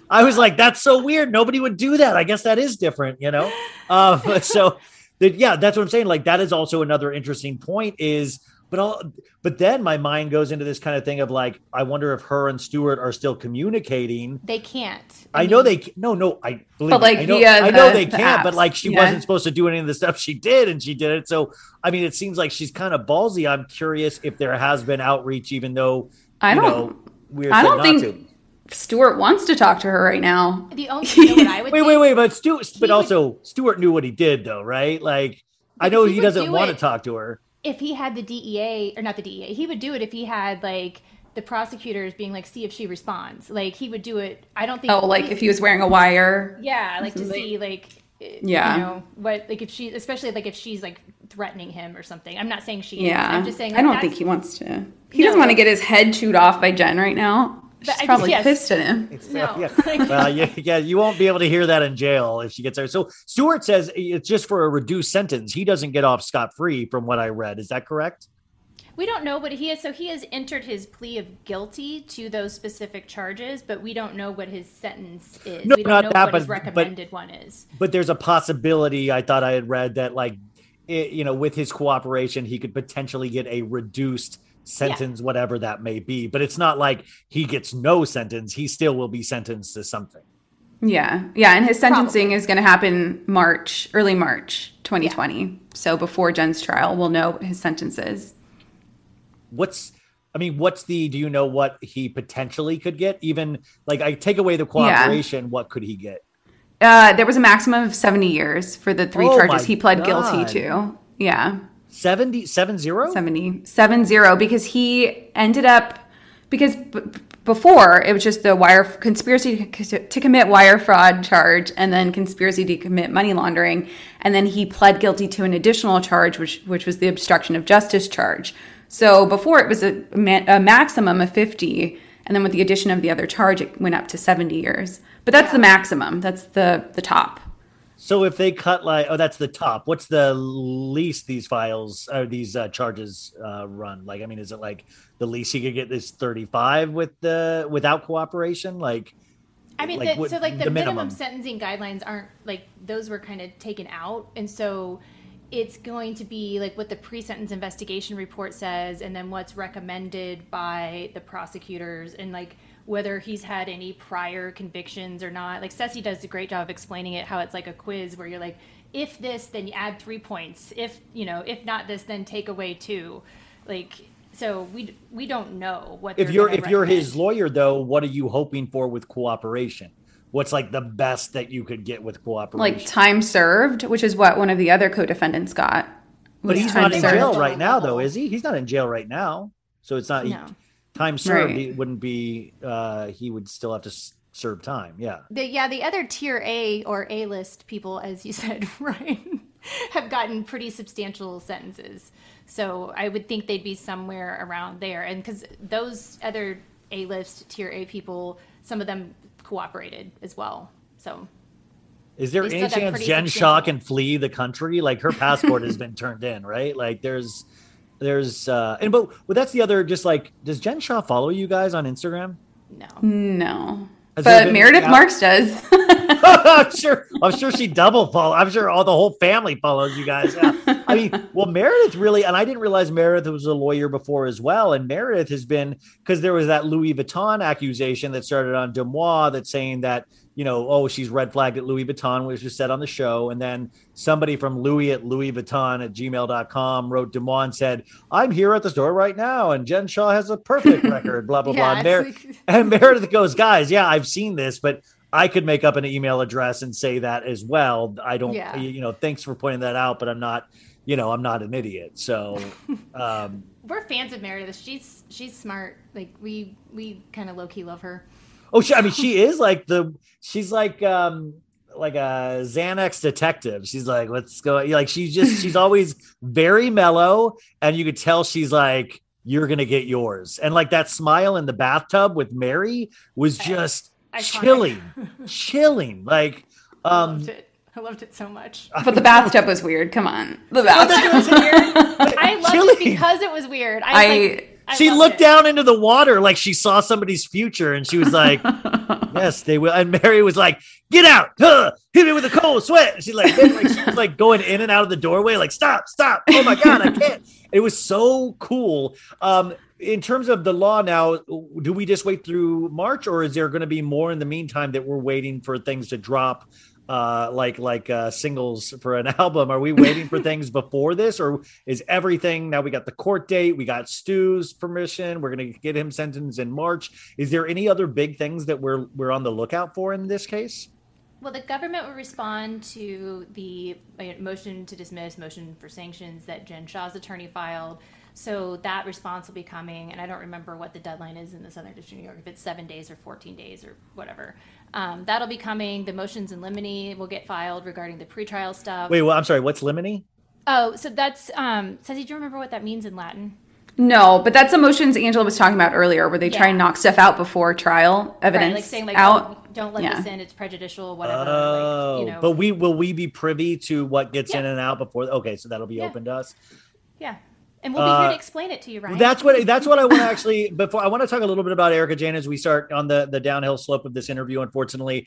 I was like, that's so weird. Nobody would do that. I guess that is different, you know? So yeah, that's what I'm saying. Like, that is also another interesting point is, but then my mind goes into this kind of thing of like, I wonder if her and Stuart are still communicating. They can't. I know they no. I believe but like I know they the can't. apps. But like, she wasn't supposed to do any of the stuff she did, and she did it. So I mean, it seems like she's kind of ballsy. I'm curious if there has been outreach, even though I don't think Stuart wants to talk to her right now. The only what I would wait, but Stuart knew what he did though, right? Like, I know he doesn't want to talk to her. If he had the DEA, or not the DEA, he would do it if he had like the prosecutors being like, see if she responds. Like, he would do it. I don't think. Oh, like if he was wearing a wire. Yeah, like to see like. Yeah. You know what? Like if she, especially like if she's like threatening him or something. I'm not saying she. Yeah. Is. I'm just saying. Like, I don't think he wants to. He doesn't want to get his head chewed off by Jen right now. She's probably pissed at him. No. Well, yeah, you won't be able to hear that in jail if she gets there. So Stuart says it's just for a reduced sentence. He doesn't get off scot-free from what I read. Is that correct? We don't know, but he has entered his plea of guilty to those specific charges, but we don't know what his sentence is. No, we don't know that, what his recommended one is. But there's a possibility, I thought I had read, that like, with his cooperation, he could potentially get a reduced sentence, whatever that may be. But it's not like he gets no sentence. He still will be sentenced to something. Yeah. And his sentencing is going to happen early March 2020. Yeah. So before Jen's trial, we'll know what his sentence is. Do you know what he potentially could get? Even like, I take away the cooperation, what could he get? There was a maximum of 70 years for the three charges he pled guilty to. Yeah. 70 because he ended up, before it was just the conspiracy to commit wire fraud charge and then conspiracy to commit money laundering. And then he pled guilty to an additional charge, which was the obstruction of justice charge. So before it was a maximum of 50. And then with the addition of the other charge, it went up to 70 years. But that's the maximum. That's the top. So if they cut that's the top. What's the least these charges run? Like, I mean, is it like the least he could get is 35 without cooperation? Like, I mean, the minimum sentencing guidelines aren't like, those were kind of taken out, and so it's going to be like what the pre-sentence investigation report says, and then what's recommended by the prosecutors, and like whether he's had any prior convictions or not. Like, Ceci does a great job of explaining it, how it's like a quiz where you're like, if this, then you add 3 points. If not this, then take away 2. Like, so we don't know what. If you're his lawyer though, what are you hoping for with cooperation? What's like the best that you could get with cooperation? Like time served, which is what one of the other co-defendants got. But he's not in jail right now, though, is he? He's not in jail right now, so it's not. No. Time served, right. It wouldn't be. He would still have to serve time. Yeah. The other tier A or A list people, as you said, Ryan, have gotten pretty substantial sentences. So I would think they'd be somewhere around there, and because those other A list tier A people, some of them cooperated as well. So. Is there any chance Jen Shah can flee the country? Like, her passport has been turned in, right? Like, but that's the other, just like, does Jen Shah follow you guys on Instagram? No. But Meredith Marks does. I'm sure she double follows. I'm sure the whole family follows you guys. Yeah. I mean, well, Meredith really, and I didn't realize Meredith was a lawyer before as well. And Meredith has been, because there was that Louis Vuitton accusation that started on Demois that's saying that, she's red flagged at Louis Vuitton, which was said on the show. And then somebody from Louis at louisvuitton@gmail.com wrote Demois and said, I'm here at the store right now, and Jen Shah has a perfect record, blah, blah, blah. And Meredith goes, guys, yeah, I've seen this, but I could make up an email address and say that as well. I don't, thanks for pointing that out, but I'm not an idiot. So we're fans of Meredith. She's smart. Like, we kind of low key love her. Oh, she is like she's like a Xanax detective. She's like, let's go. Like, she's always very mellow, and you could tell she's like, you're going to get yours. And like that smile in the bathtub with Mary was just chilling. Like, I loved it so much. But the bathtub was weird. Come on. The bathtub was weird. I loved it because it was weird. She looked down into the water like she saw somebody's future, and she was like, Yes, they will. And Mary was like, "Get out! Hit me with a cold sweat." And she she was like going in and out of the doorway, like, "Stop! Oh my God, I can't." It was so cool. In terms of the law now, do we just wait through March, or is there going to be more in the meantime that we're waiting for things to drop? Like singles for an album? Are we waiting for things before this, or is everything now? We got the court date, we got Stu's permission, we're going to get him sentenced in March. Is there any other big things that we're on the lookout for in this case? Well, the government will respond to the motion to dismiss, motion for sanctions that Jen Shah's attorney filed. So that response will be coming, and I don't remember what the deadline is in the Southern District of New York, if it's 7 days or 14 days or whatever. That'll be coming. The motions in limine will get filed regarding the pretrial stuff. Wait, well, I'm sorry, what's limine? Oh, so that's, Ceci, do you remember what that means in Latin? No, but that's the motions Angela was talking about earlier, where they try and knock stuff out before trial evidence, right, like saying like, out. Oh, don't let this in, it's prejudicial, whatever. Oh, but will we be privy to what gets in and out before? Okay, so that'll be open to us. Yeah. And we'll be here to explain it to you, Ryan. That's what I want to actually, before I want to talk a little bit about Erika Jayne as we start on the downhill slope of this interview, unfortunately.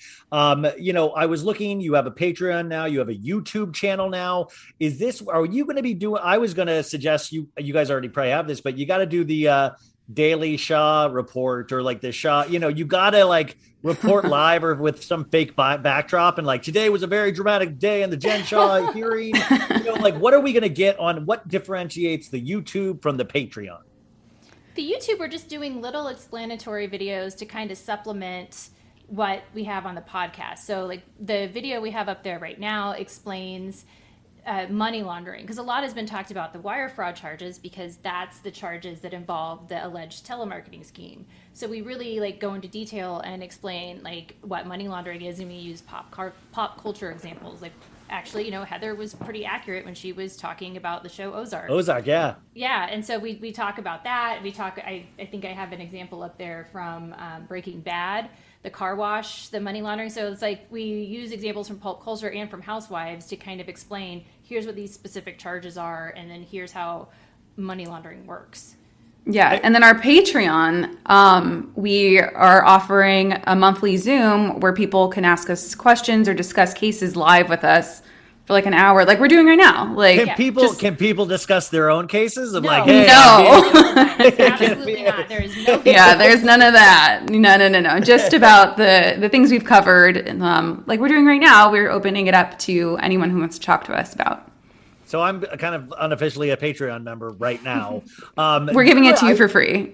I was looking, you have a Patreon now, you have a YouTube channel now. Are you going to be doing, I was going to suggest you guys already probably have this, but you got to do the Daily Shah report, or like the Shah, you got to like report live or with some fake backdrop, and like, today was a very dramatic day in the Jen Shah hearing. What are we going to get on what differentiates the YouTube from the Patreon? The YouTube, we're just doing little explanatory videos to kind of supplement what we have on the podcast. So like the video we have up there right now explains money laundering, because a lot has been talked about the wire fraud charges, because that's the charges that involve the alleged telemarketing scheme. So we really go into detail and explain what money laundering is, and we use pop culture examples. Actually, Heather was pretty accurate when she was talking about the show Ozark. Yeah. Yeah, and so we talk about that. I think I have an example up there from Breaking Bad, the car wash, the money laundering. So it's we use examples from pulp culture and from Housewives to kind of explain, here's what these specific charges are, and then here's how money laundering works. Yeah, and then our Patreon, we are offering a monthly Zoom where people can ask us questions or discuss cases live with us for an hour, like we're doing right now. Can people discuss their own cases? No. Hey, absolutely not. There is no. Yeah, there's none of that. No. Just about the things we've covered, like we're doing right now. We're opening it up to anyone who wants to talk to us about. So I'm kind of unofficially a Patreon member right now. We're giving it to you for free.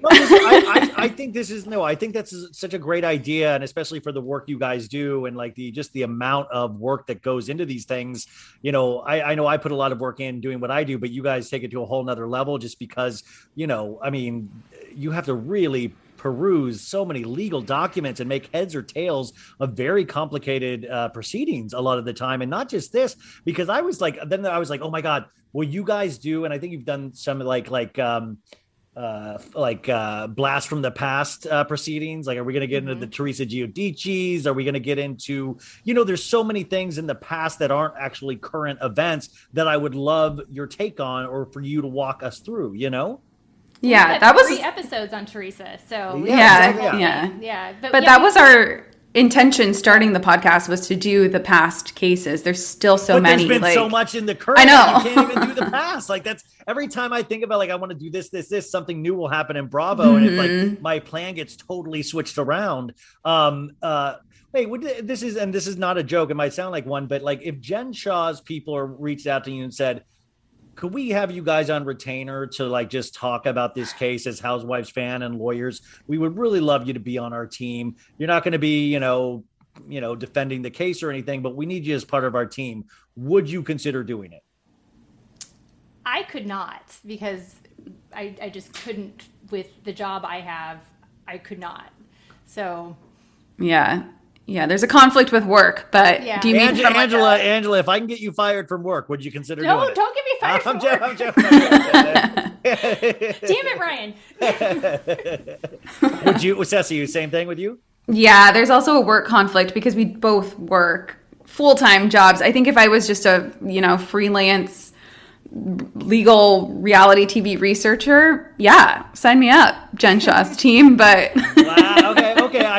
I think I think that's such a great idea, and especially for the work you guys do, and the amount of work that goes into these things. I know I put a lot of work in doing what I do, but you guys take it to a whole nother level, just because, you have to really peruse so many legal documents and make heads or tails of very complicated proceedings a lot of the time. And not just this, because I was like, oh my God, will you guys do? And I think you've done some blast from the past proceedings. Are we going to get into the Teresa Giudices? Are we going to get into, there's so many things in the past that aren't actually current events that I would love your take on, or for you to walk us through, Yeah, that was 3 episodes on Teresa. So yeah. But that was our intention starting the podcast, was to do the past cases. There's still so many. There's been so much in the current. I know. You can't even do the past. That's every time I think about I want to do this, something new will happen in Bravo, and it's my plan gets totally switched around. Hey, this is not a joke. It might sound like one, but if Jen Shah's people reached out to you and said, could we have you guys on retainer to just talk about this case as Housewives fan and lawyers? We would really love you to be on our team. You're not going to be, defending the case or anything, but we need you as part of our team. Would you consider doing it? I could not, because I just couldn't with the job I have. I could not. So. Yeah, there's a conflict with work, but do you mean Angela, if I can get you fired from work, would you consider doing it? No, don't get me fired from work. I'm joking. Damn it, Ryan. Would you, Ceci, same thing with you? Yeah, there's also a work conflict because we both work full-time jobs. I think if I was just a, freelance legal reality TV researcher, sign me up, Jen Shah's team, but wow, okay. I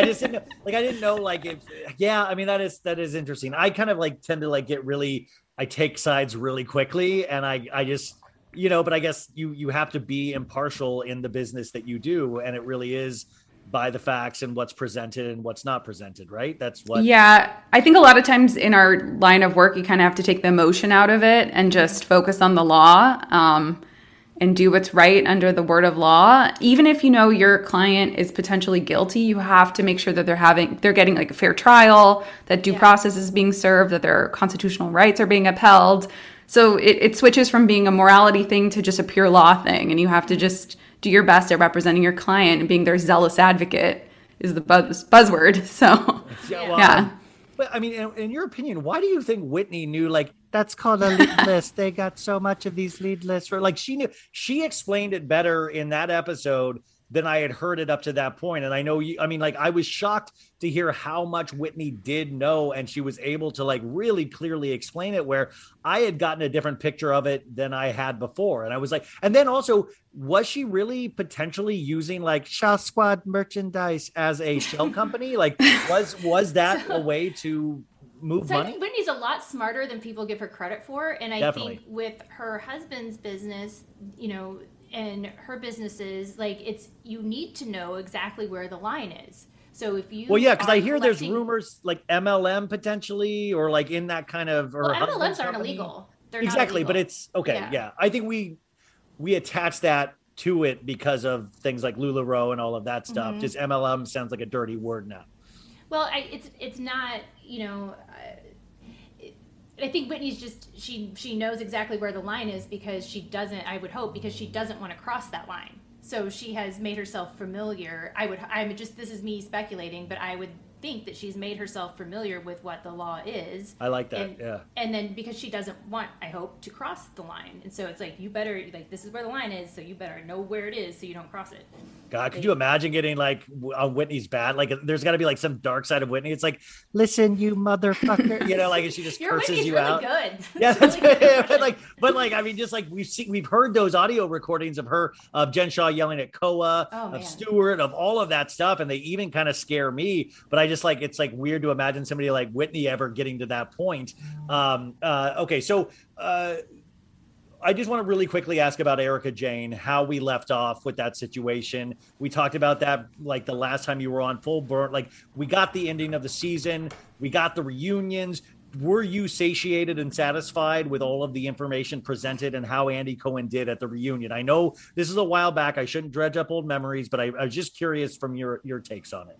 I just didn't know, like, I didn't know, like, if, yeah, I mean, that is interesting. I kind of like tend to like get really, I take sides really quickly, and I just, but I guess you have to be impartial in the business that you do. And it really is by the facts and what's presented and what's not presented, right? That's what. Yeah, I think a lot of times in our line of work, you kind of have to take the emotion out of it and just focus on the law, and do what's right under the word of law. Even if your client is potentially guilty, you have to make sure that they're getting like a fair trial, that due process is being served, that their constitutional rights are being upheld. So it switches from being a morality thing to just a pure law thing, and you have to just do your best at representing your client and being their zealous advocate is the buzzword. So yeah. But I mean, in your opinion, why do you think Whitney knew, like, that's called a lead list? They got so much of these lead lists. Or like, she explained it better in that episode than I had heard it up to that point. And I know I was shocked to hear how much Whitney did know. And she was able to like really clearly explain it, where I had gotten a different picture of it than I had before. And I was like, and then also, was she really potentially using like Shell Squad merchandise as a shell company? Like, was that a way to move money? I think Whitney's a lot smarter than people give her credit for. And I think with her husband's business, and her businesses, like, you need to know exactly where the line is. So if you because I hear there's rumors like MLM potentially, or like in that kind of, or MLMs aren't illegal. They're exactly, not illegal. But it's okay. Yeah. I think we attach that to it because of things like LuLaRoe and all of that stuff. Mm-hmm. Just MLM sounds like a dirty word now. Well, it's not. I think Whitney's just she knows exactly where the line is because she doesn't. I would hope because she doesn't want to cross that line. So she has made herself familiar. This is me speculating, but I would think that she's made herself familiar with what the law is. I like that. And then because she doesn't want, I hope, to cross the line. And so it's like, you better, like, this is where the line is, so you better know where it is so you don't cross it. God, could you imagine getting like on Whitney's bad? Like, there's got to be like some dark side of Whitney. It's like, listen, you motherfucker, like she just curses Whitney's you really out. Good. Yeah, that's really good. but I mean, just like we've heard those audio recordings of her, of Jen Shaw yelling at Koa, of Stewart, of all of that stuff, and they even kind of scare me. But I just like, it's like weird to imagine somebody like Whitney ever getting to that point. Okay, so. I just want to really quickly ask about Erika Jayne, how we left off with that situation. We talked about that like the last time you were on Full Burn. Like, we got the ending of the season. We got the reunions. Were you satiated and satisfied with all of the information presented and how Andy Cohen did at the reunion? I know this is a while back. I shouldn't dredge up old memories, but I was just curious from your takes on it.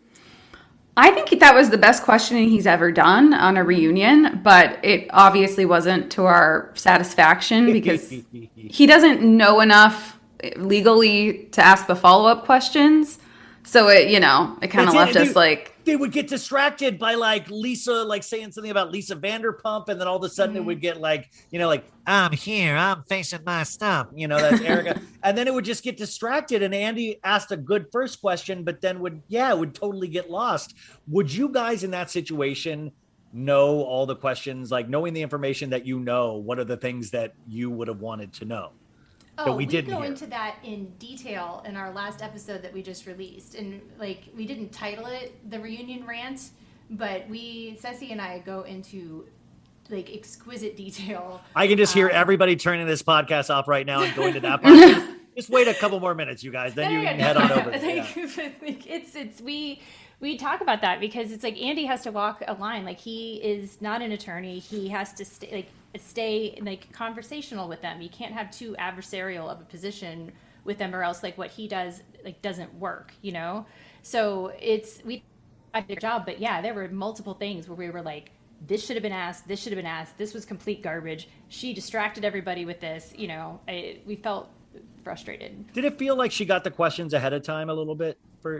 I think that was the best questioning he's ever done on a reunion, but it obviously wasn't to our satisfaction because he doesn't know enough legally to ask the follow-up questions. So it kind of left us like... They would get distracted by like Lisa, like saying something about Lisa Vanderpump, and then all of a sudden it would get like, like, I'm here, I'm facing my stuff, that's Erika. And then it would just get distracted. And Andy asked a good first question, but then would totally get lost. Would you guys in that situation know all the questions, like knowing the information that what are the things that you would have wanted to know? We go into that in detail in our last episode that we just released, and like we didn't title it the reunion rant, but Ceci and I go into like exquisite detail. I can just hear everybody turning this podcast off right now and going to that part. Just wait a couple more minutes, you guys. Then you can head on over. We talk about that because it's like Andy has to walk a line. Like, he is not an attorney. He has to stay conversational with them. You can't have too adversarial of a position with them, or else like what he does doesn't work. So we did a job, but there were multiple things where we were like, this should have been asked. This should have been asked. This was complete garbage. She distracted everybody with this. We felt frustrated. Did it feel like she got the questions ahead of time a little bit for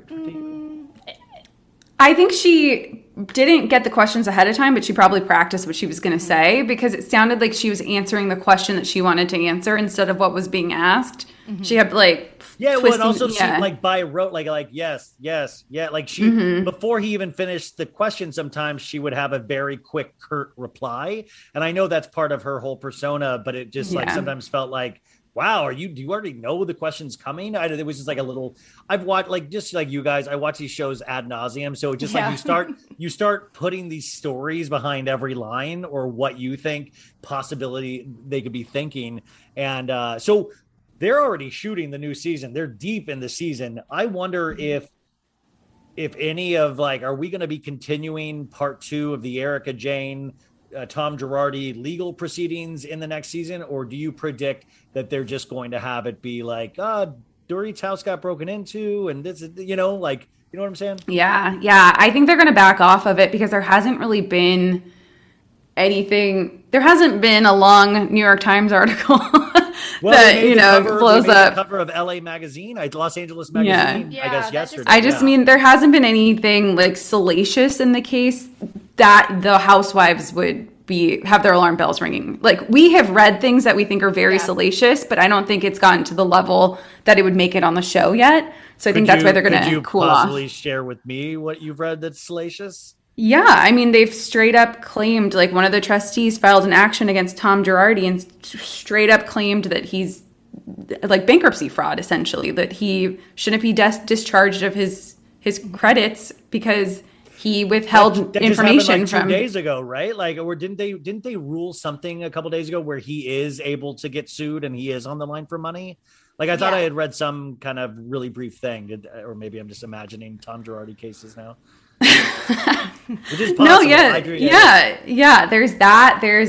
I think she didn't get the questions ahead of time, but she probably practiced what she was going to say, because it sounded like she was answering the question that she wanted to answer instead of what was being asked. Mm-hmm. She had it also seemed like by rote, like yes, yeah. Like she before he even finished the question, sometimes she would have a very quick, curt reply, and I know that's part of her whole persona, but it just sometimes felt like wow, do you already know the question's coming? It was just like a little, I've watched, like, just like you guys, I watch these shows ad nauseum. So just like you start putting these stories behind every line or what you think possibility they could be thinking. And so they're already shooting the new season. They're deep in the season. I wonder if any of, like, are we going to be continuing part 2 of the Erika Jayne, Tom Girardi legal proceedings in the next season? Or do you predict that they're just going to have it be like, Dorit's house got broken into and this is, you know what I'm saying? Yeah. I think they're going to back off of it because there hasn't really been anything. There hasn't been a long New York Times article that, blows up. The cover of LA Magazine, Los Angeles Magazine, I guess yesterday. I just mean there hasn't been anything like salacious in the case that the housewives would have their alarm bells ringing. Like, we have read things that we think are very salacious, but I don't think it's gotten to the level that it would make it on the show yet. So I think that's why they're going to cool off. Could you possibly share with me what you've read that's salacious? Yeah, I mean, they've straight up claimed, like, one of the trustees filed an action against Tom Girardi and straight up claimed that he's, like, bankruptcy fraud, essentially, that he shouldn't be discharged of his credits because he withheld that information just happened, from 2 days ago, right? Like, or didn't they rule something a couple days ago where he is able to get sued and he is on the line for money? Like, I thought I had read some kind of really brief thing, or maybe I'm just imagining Tom Girardi cases now. Which is possible. No, yeah. There's that. There's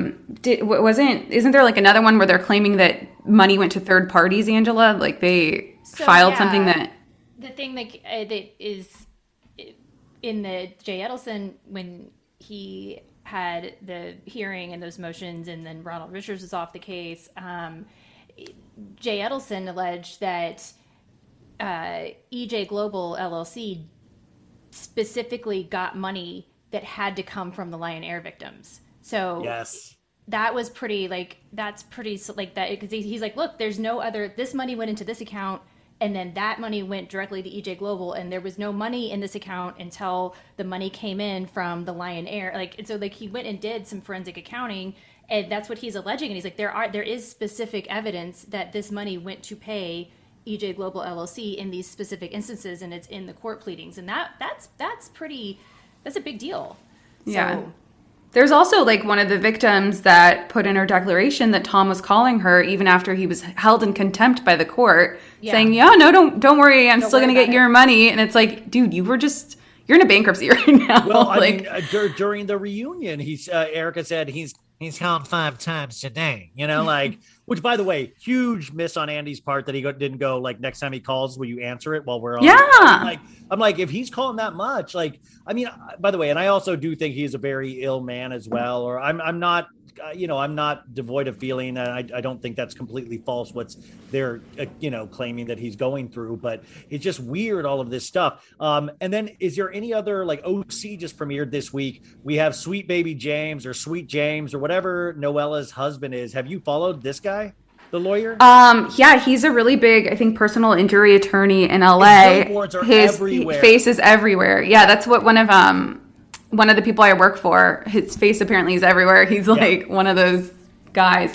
isn't there like another one where they're claiming that money went to third parties, Angela? Like they filed something that. The thing that is in the Jay Edelson, when he had the hearing and those motions, and then Ronald Richards was off the case. Jay Edelson alleged that EJ Global LLC specifically got money that had to come from the Lion Air victims. So that was pretty that because he's like, look, there's no other, this money went into this account and then that money went directly to EJ Global and there was no money in this account until the money came in from the Lion Air. And so he went and did some forensic accounting, and that's what he's alleging. And he's like, there is specific evidence that this money went to pay EJ Global LLC in these specific instances, and it's in the court pleadings, and that's a big deal. Yeah. There's also like one of the victims that put in her declaration that Tom was calling her even after he was held in contempt by the court, saying, don't worry, I'm still going to get your money. And it's like, dude, you're in a bankruptcy right now. Well, I mean, during the reunion, Erika said he's called 5 times today, which, by the way, huge miss on Andy's part that he didn't go, like, next time he calls, will you answer it while we're on? Yeah. I'm like, if he's calling that much, like, I mean, by the way, and I also do think he's a very ill man as well, or I'm not, I'm not devoid of feeling, and I don't think that's completely false what's they're, claiming that he's going through, but it's just weird, all of this stuff. And then is there any other, like, OC just premiered this week? We have Sweet Baby James or Sweet James or whatever Noella's husband is. Have you followed this guy, the lawyer? Yeah, he's a really big, I think, personal injury attorney in LA. His face is everywhere. Yeah, that's what one of the people I work for, his face apparently is everywhere. He's like one of those guys.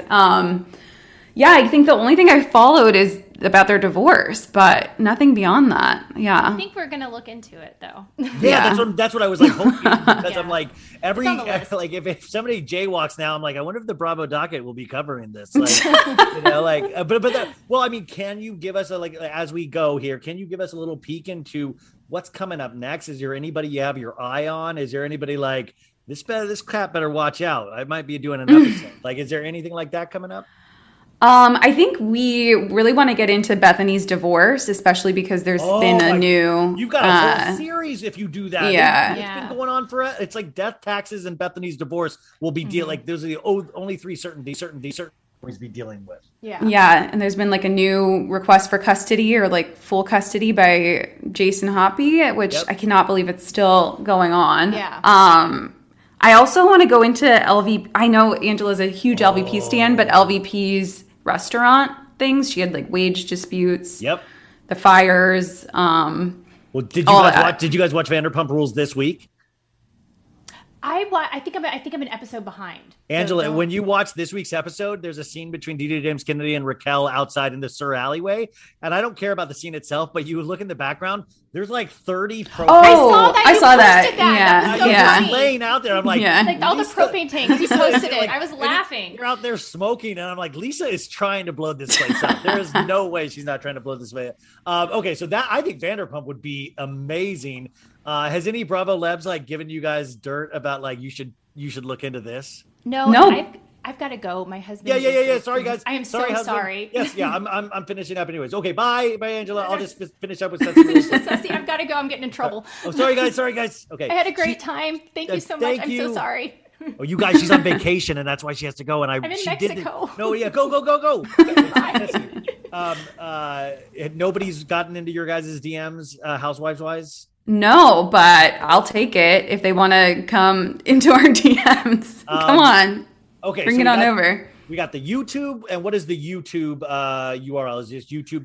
I think the only thing I followed is about their divorce, but nothing beyond that. Yeah. I think we're going to look into it though. That's what I was like hoping, because I'm like, if somebody jaywalks now, I'm like, I wonder if the Bravo docket will be covering this. Like, I mean, can you give us as we go here, can you give us a little peek into what's coming up next? Is there anybody you have your eye on? Is there anybody like this crap better watch out? I might be doing an episode. Like, is there anything like that coming up? I think we really want to get into Bethany's divorce, especially because there's been a new... You've got a whole series if you do that. Yeah. It's been going on for... It's like death, taxes, and Bethany's divorce will be like, those are the only 3 certainties always be dealing with. Yeah, and there's been like a new request for custody or like full custody by Jason Hoppy, which I cannot believe it's still going on. Yeah. I also want to go into LVP. I know Angela's a huge LVP stan, but LVP's restaurant things. She had like wage disputes. Yep. The fires. Well, did you guys watch Vanderpump Rules this week? I think I'm an episode behind. Angela, So when you watch this week's episode, there's a scene between DJ James Kennedy and Raquel outside in the Sur alleyway. And I don't care about the scene itself, but you look in the background, there's like 30 propane. I saw that. Posted that. Yeah. That was so Yeah. funny. Laying out there. I'm like, Like all the propane tanks. He posted it. I was and laughing. You're out there smoking, and I'm like, Lisa is trying to blow this place up. There is no way she's not trying to blow this place up. Okay, so that I think Vanderpump would be amazing. Has any Bravo Lebs like given you guys dirt about like you should look into this? No. I've got to go. My husband. Yeah. Sorry, guys. I am sorry, so husband. sorry. Yes, yeah. I'm finishing up anyways. Okay, bye, Angela. I'll just finish up with Sesame. Ceci, I've got to go. I'm getting in trouble. Sorry, guys. Okay. I had a great time. Thank you so much. I'm so sorry. Oh, you guys, she's on vacation, and that's why she has to go. And I'm in Mexico. No, yeah, go. Nobody's gotten into your guys' DMs, housewives-wise? No, but I'll take it if they want to come into our DMs. Come on. Okay. Bring it on over. We got the YouTube. And what is the YouTube URL? Is this YouTube?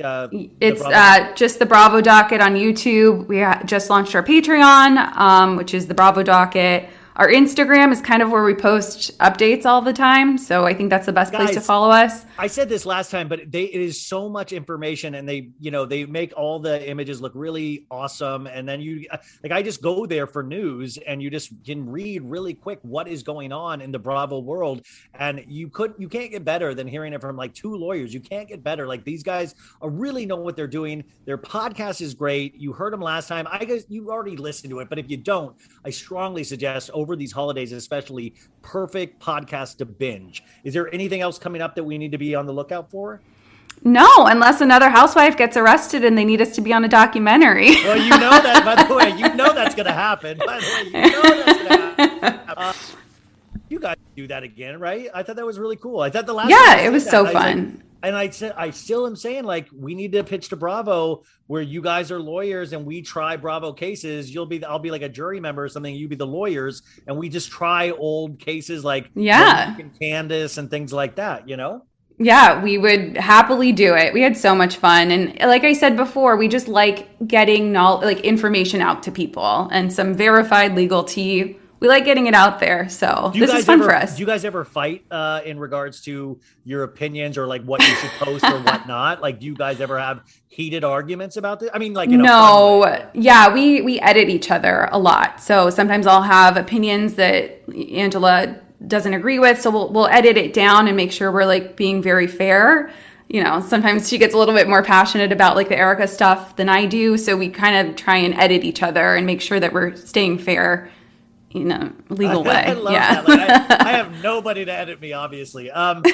It's just the Bravo Docket on YouTube. We just launched our Patreon, which is the Bravo Docket. Our Instagram is kind of where we post updates all the time. So I think that's the best place to follow us. I said this last time, but it is so much information, and they make all the images look really awesome. And then I just go there for news, and you just can read really quick what is going on in the Bravo world. And you can't get better than hearing it from like two lawyers. You can't get better. Like these guys really know what they're doing. Their podcast is great. You heard them last time. I guess you already listened to it, but if you don't, I strongly suggest over these holidays, especially, perfect podcast to binge. Is there anything else coming up that we need to be on the lookout for? No, unless another housewife gets arrested and they need us to be on a documentary. Well, you know that, by the way. You know that's going to happen. By the way, you know that's going to happen. You guys do that again, right? I thought that was really cool. I thought the last time it was so fun. And I still am saying, like, we need to pitch to Bravo where you guys are lawyers and we try Bravo cases. I'll be like a jury member or something. You be the lawyers, and we just try old cases like Candace and things like that, you know? Yeah, we would happily do it. We had so much fun. And like I said before, we just like getting information out to people and some verified legal tea. We like getting it out there. So this is fun for us. Do you guys ever fight in regards to your opinions or like what you should post or whatnot? Like, do you guys ever have heated arguments about this? I mean, like, no. Yeah, we edit each other a lot. So sometimes I'll have opinions that Angela doesn't agree with. So we'll edit it down and make sure we're like being very fair. You know, sometimes she gets a little bit more passionate about like the Erica stuff than I do. So we kind of try and edit each other and make sure that we're staying fair in a legal way. I love that. Like, I have nobody to edit me, obviously.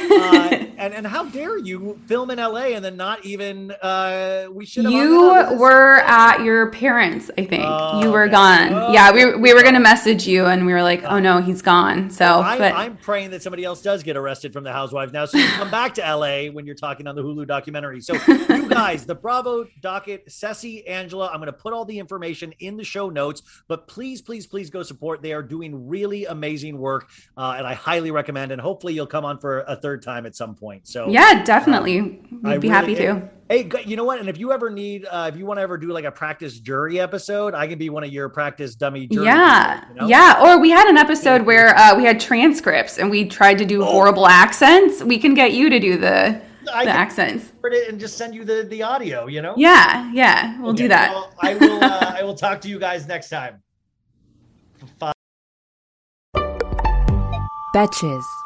And how dare you film in LA and then not even we should have. You were at your parents, I think. You were gone. Yeah, we were gonna message you and we were like, oh no, he's gone. So I'm praying that somebody else does get arrested from the Housewives now, so you can come back to LA when you're talking on the Hulu documentary. So you guys, the Bravo Docket, Ceci, Angela, I'm gonna put all the information in the show notes, but please go support. They are doing really amazing work, and I highly recommend. And hopefully, you'll come on for a third time at some point. So yeah, definitely, we'd be happy to. Hey, you know what? And if you ever need, if you want to ever do like a practice jury episode, I can be one of your practice dummy jury. Yeah, people, you know? Yeah. Or we had an episode where we had transcripts and we tried to do horrible accents. We can get you to do the accents and just send you the audio. You know? Yeah. We'll do that. Well, I will talk to you guys next time. Betches.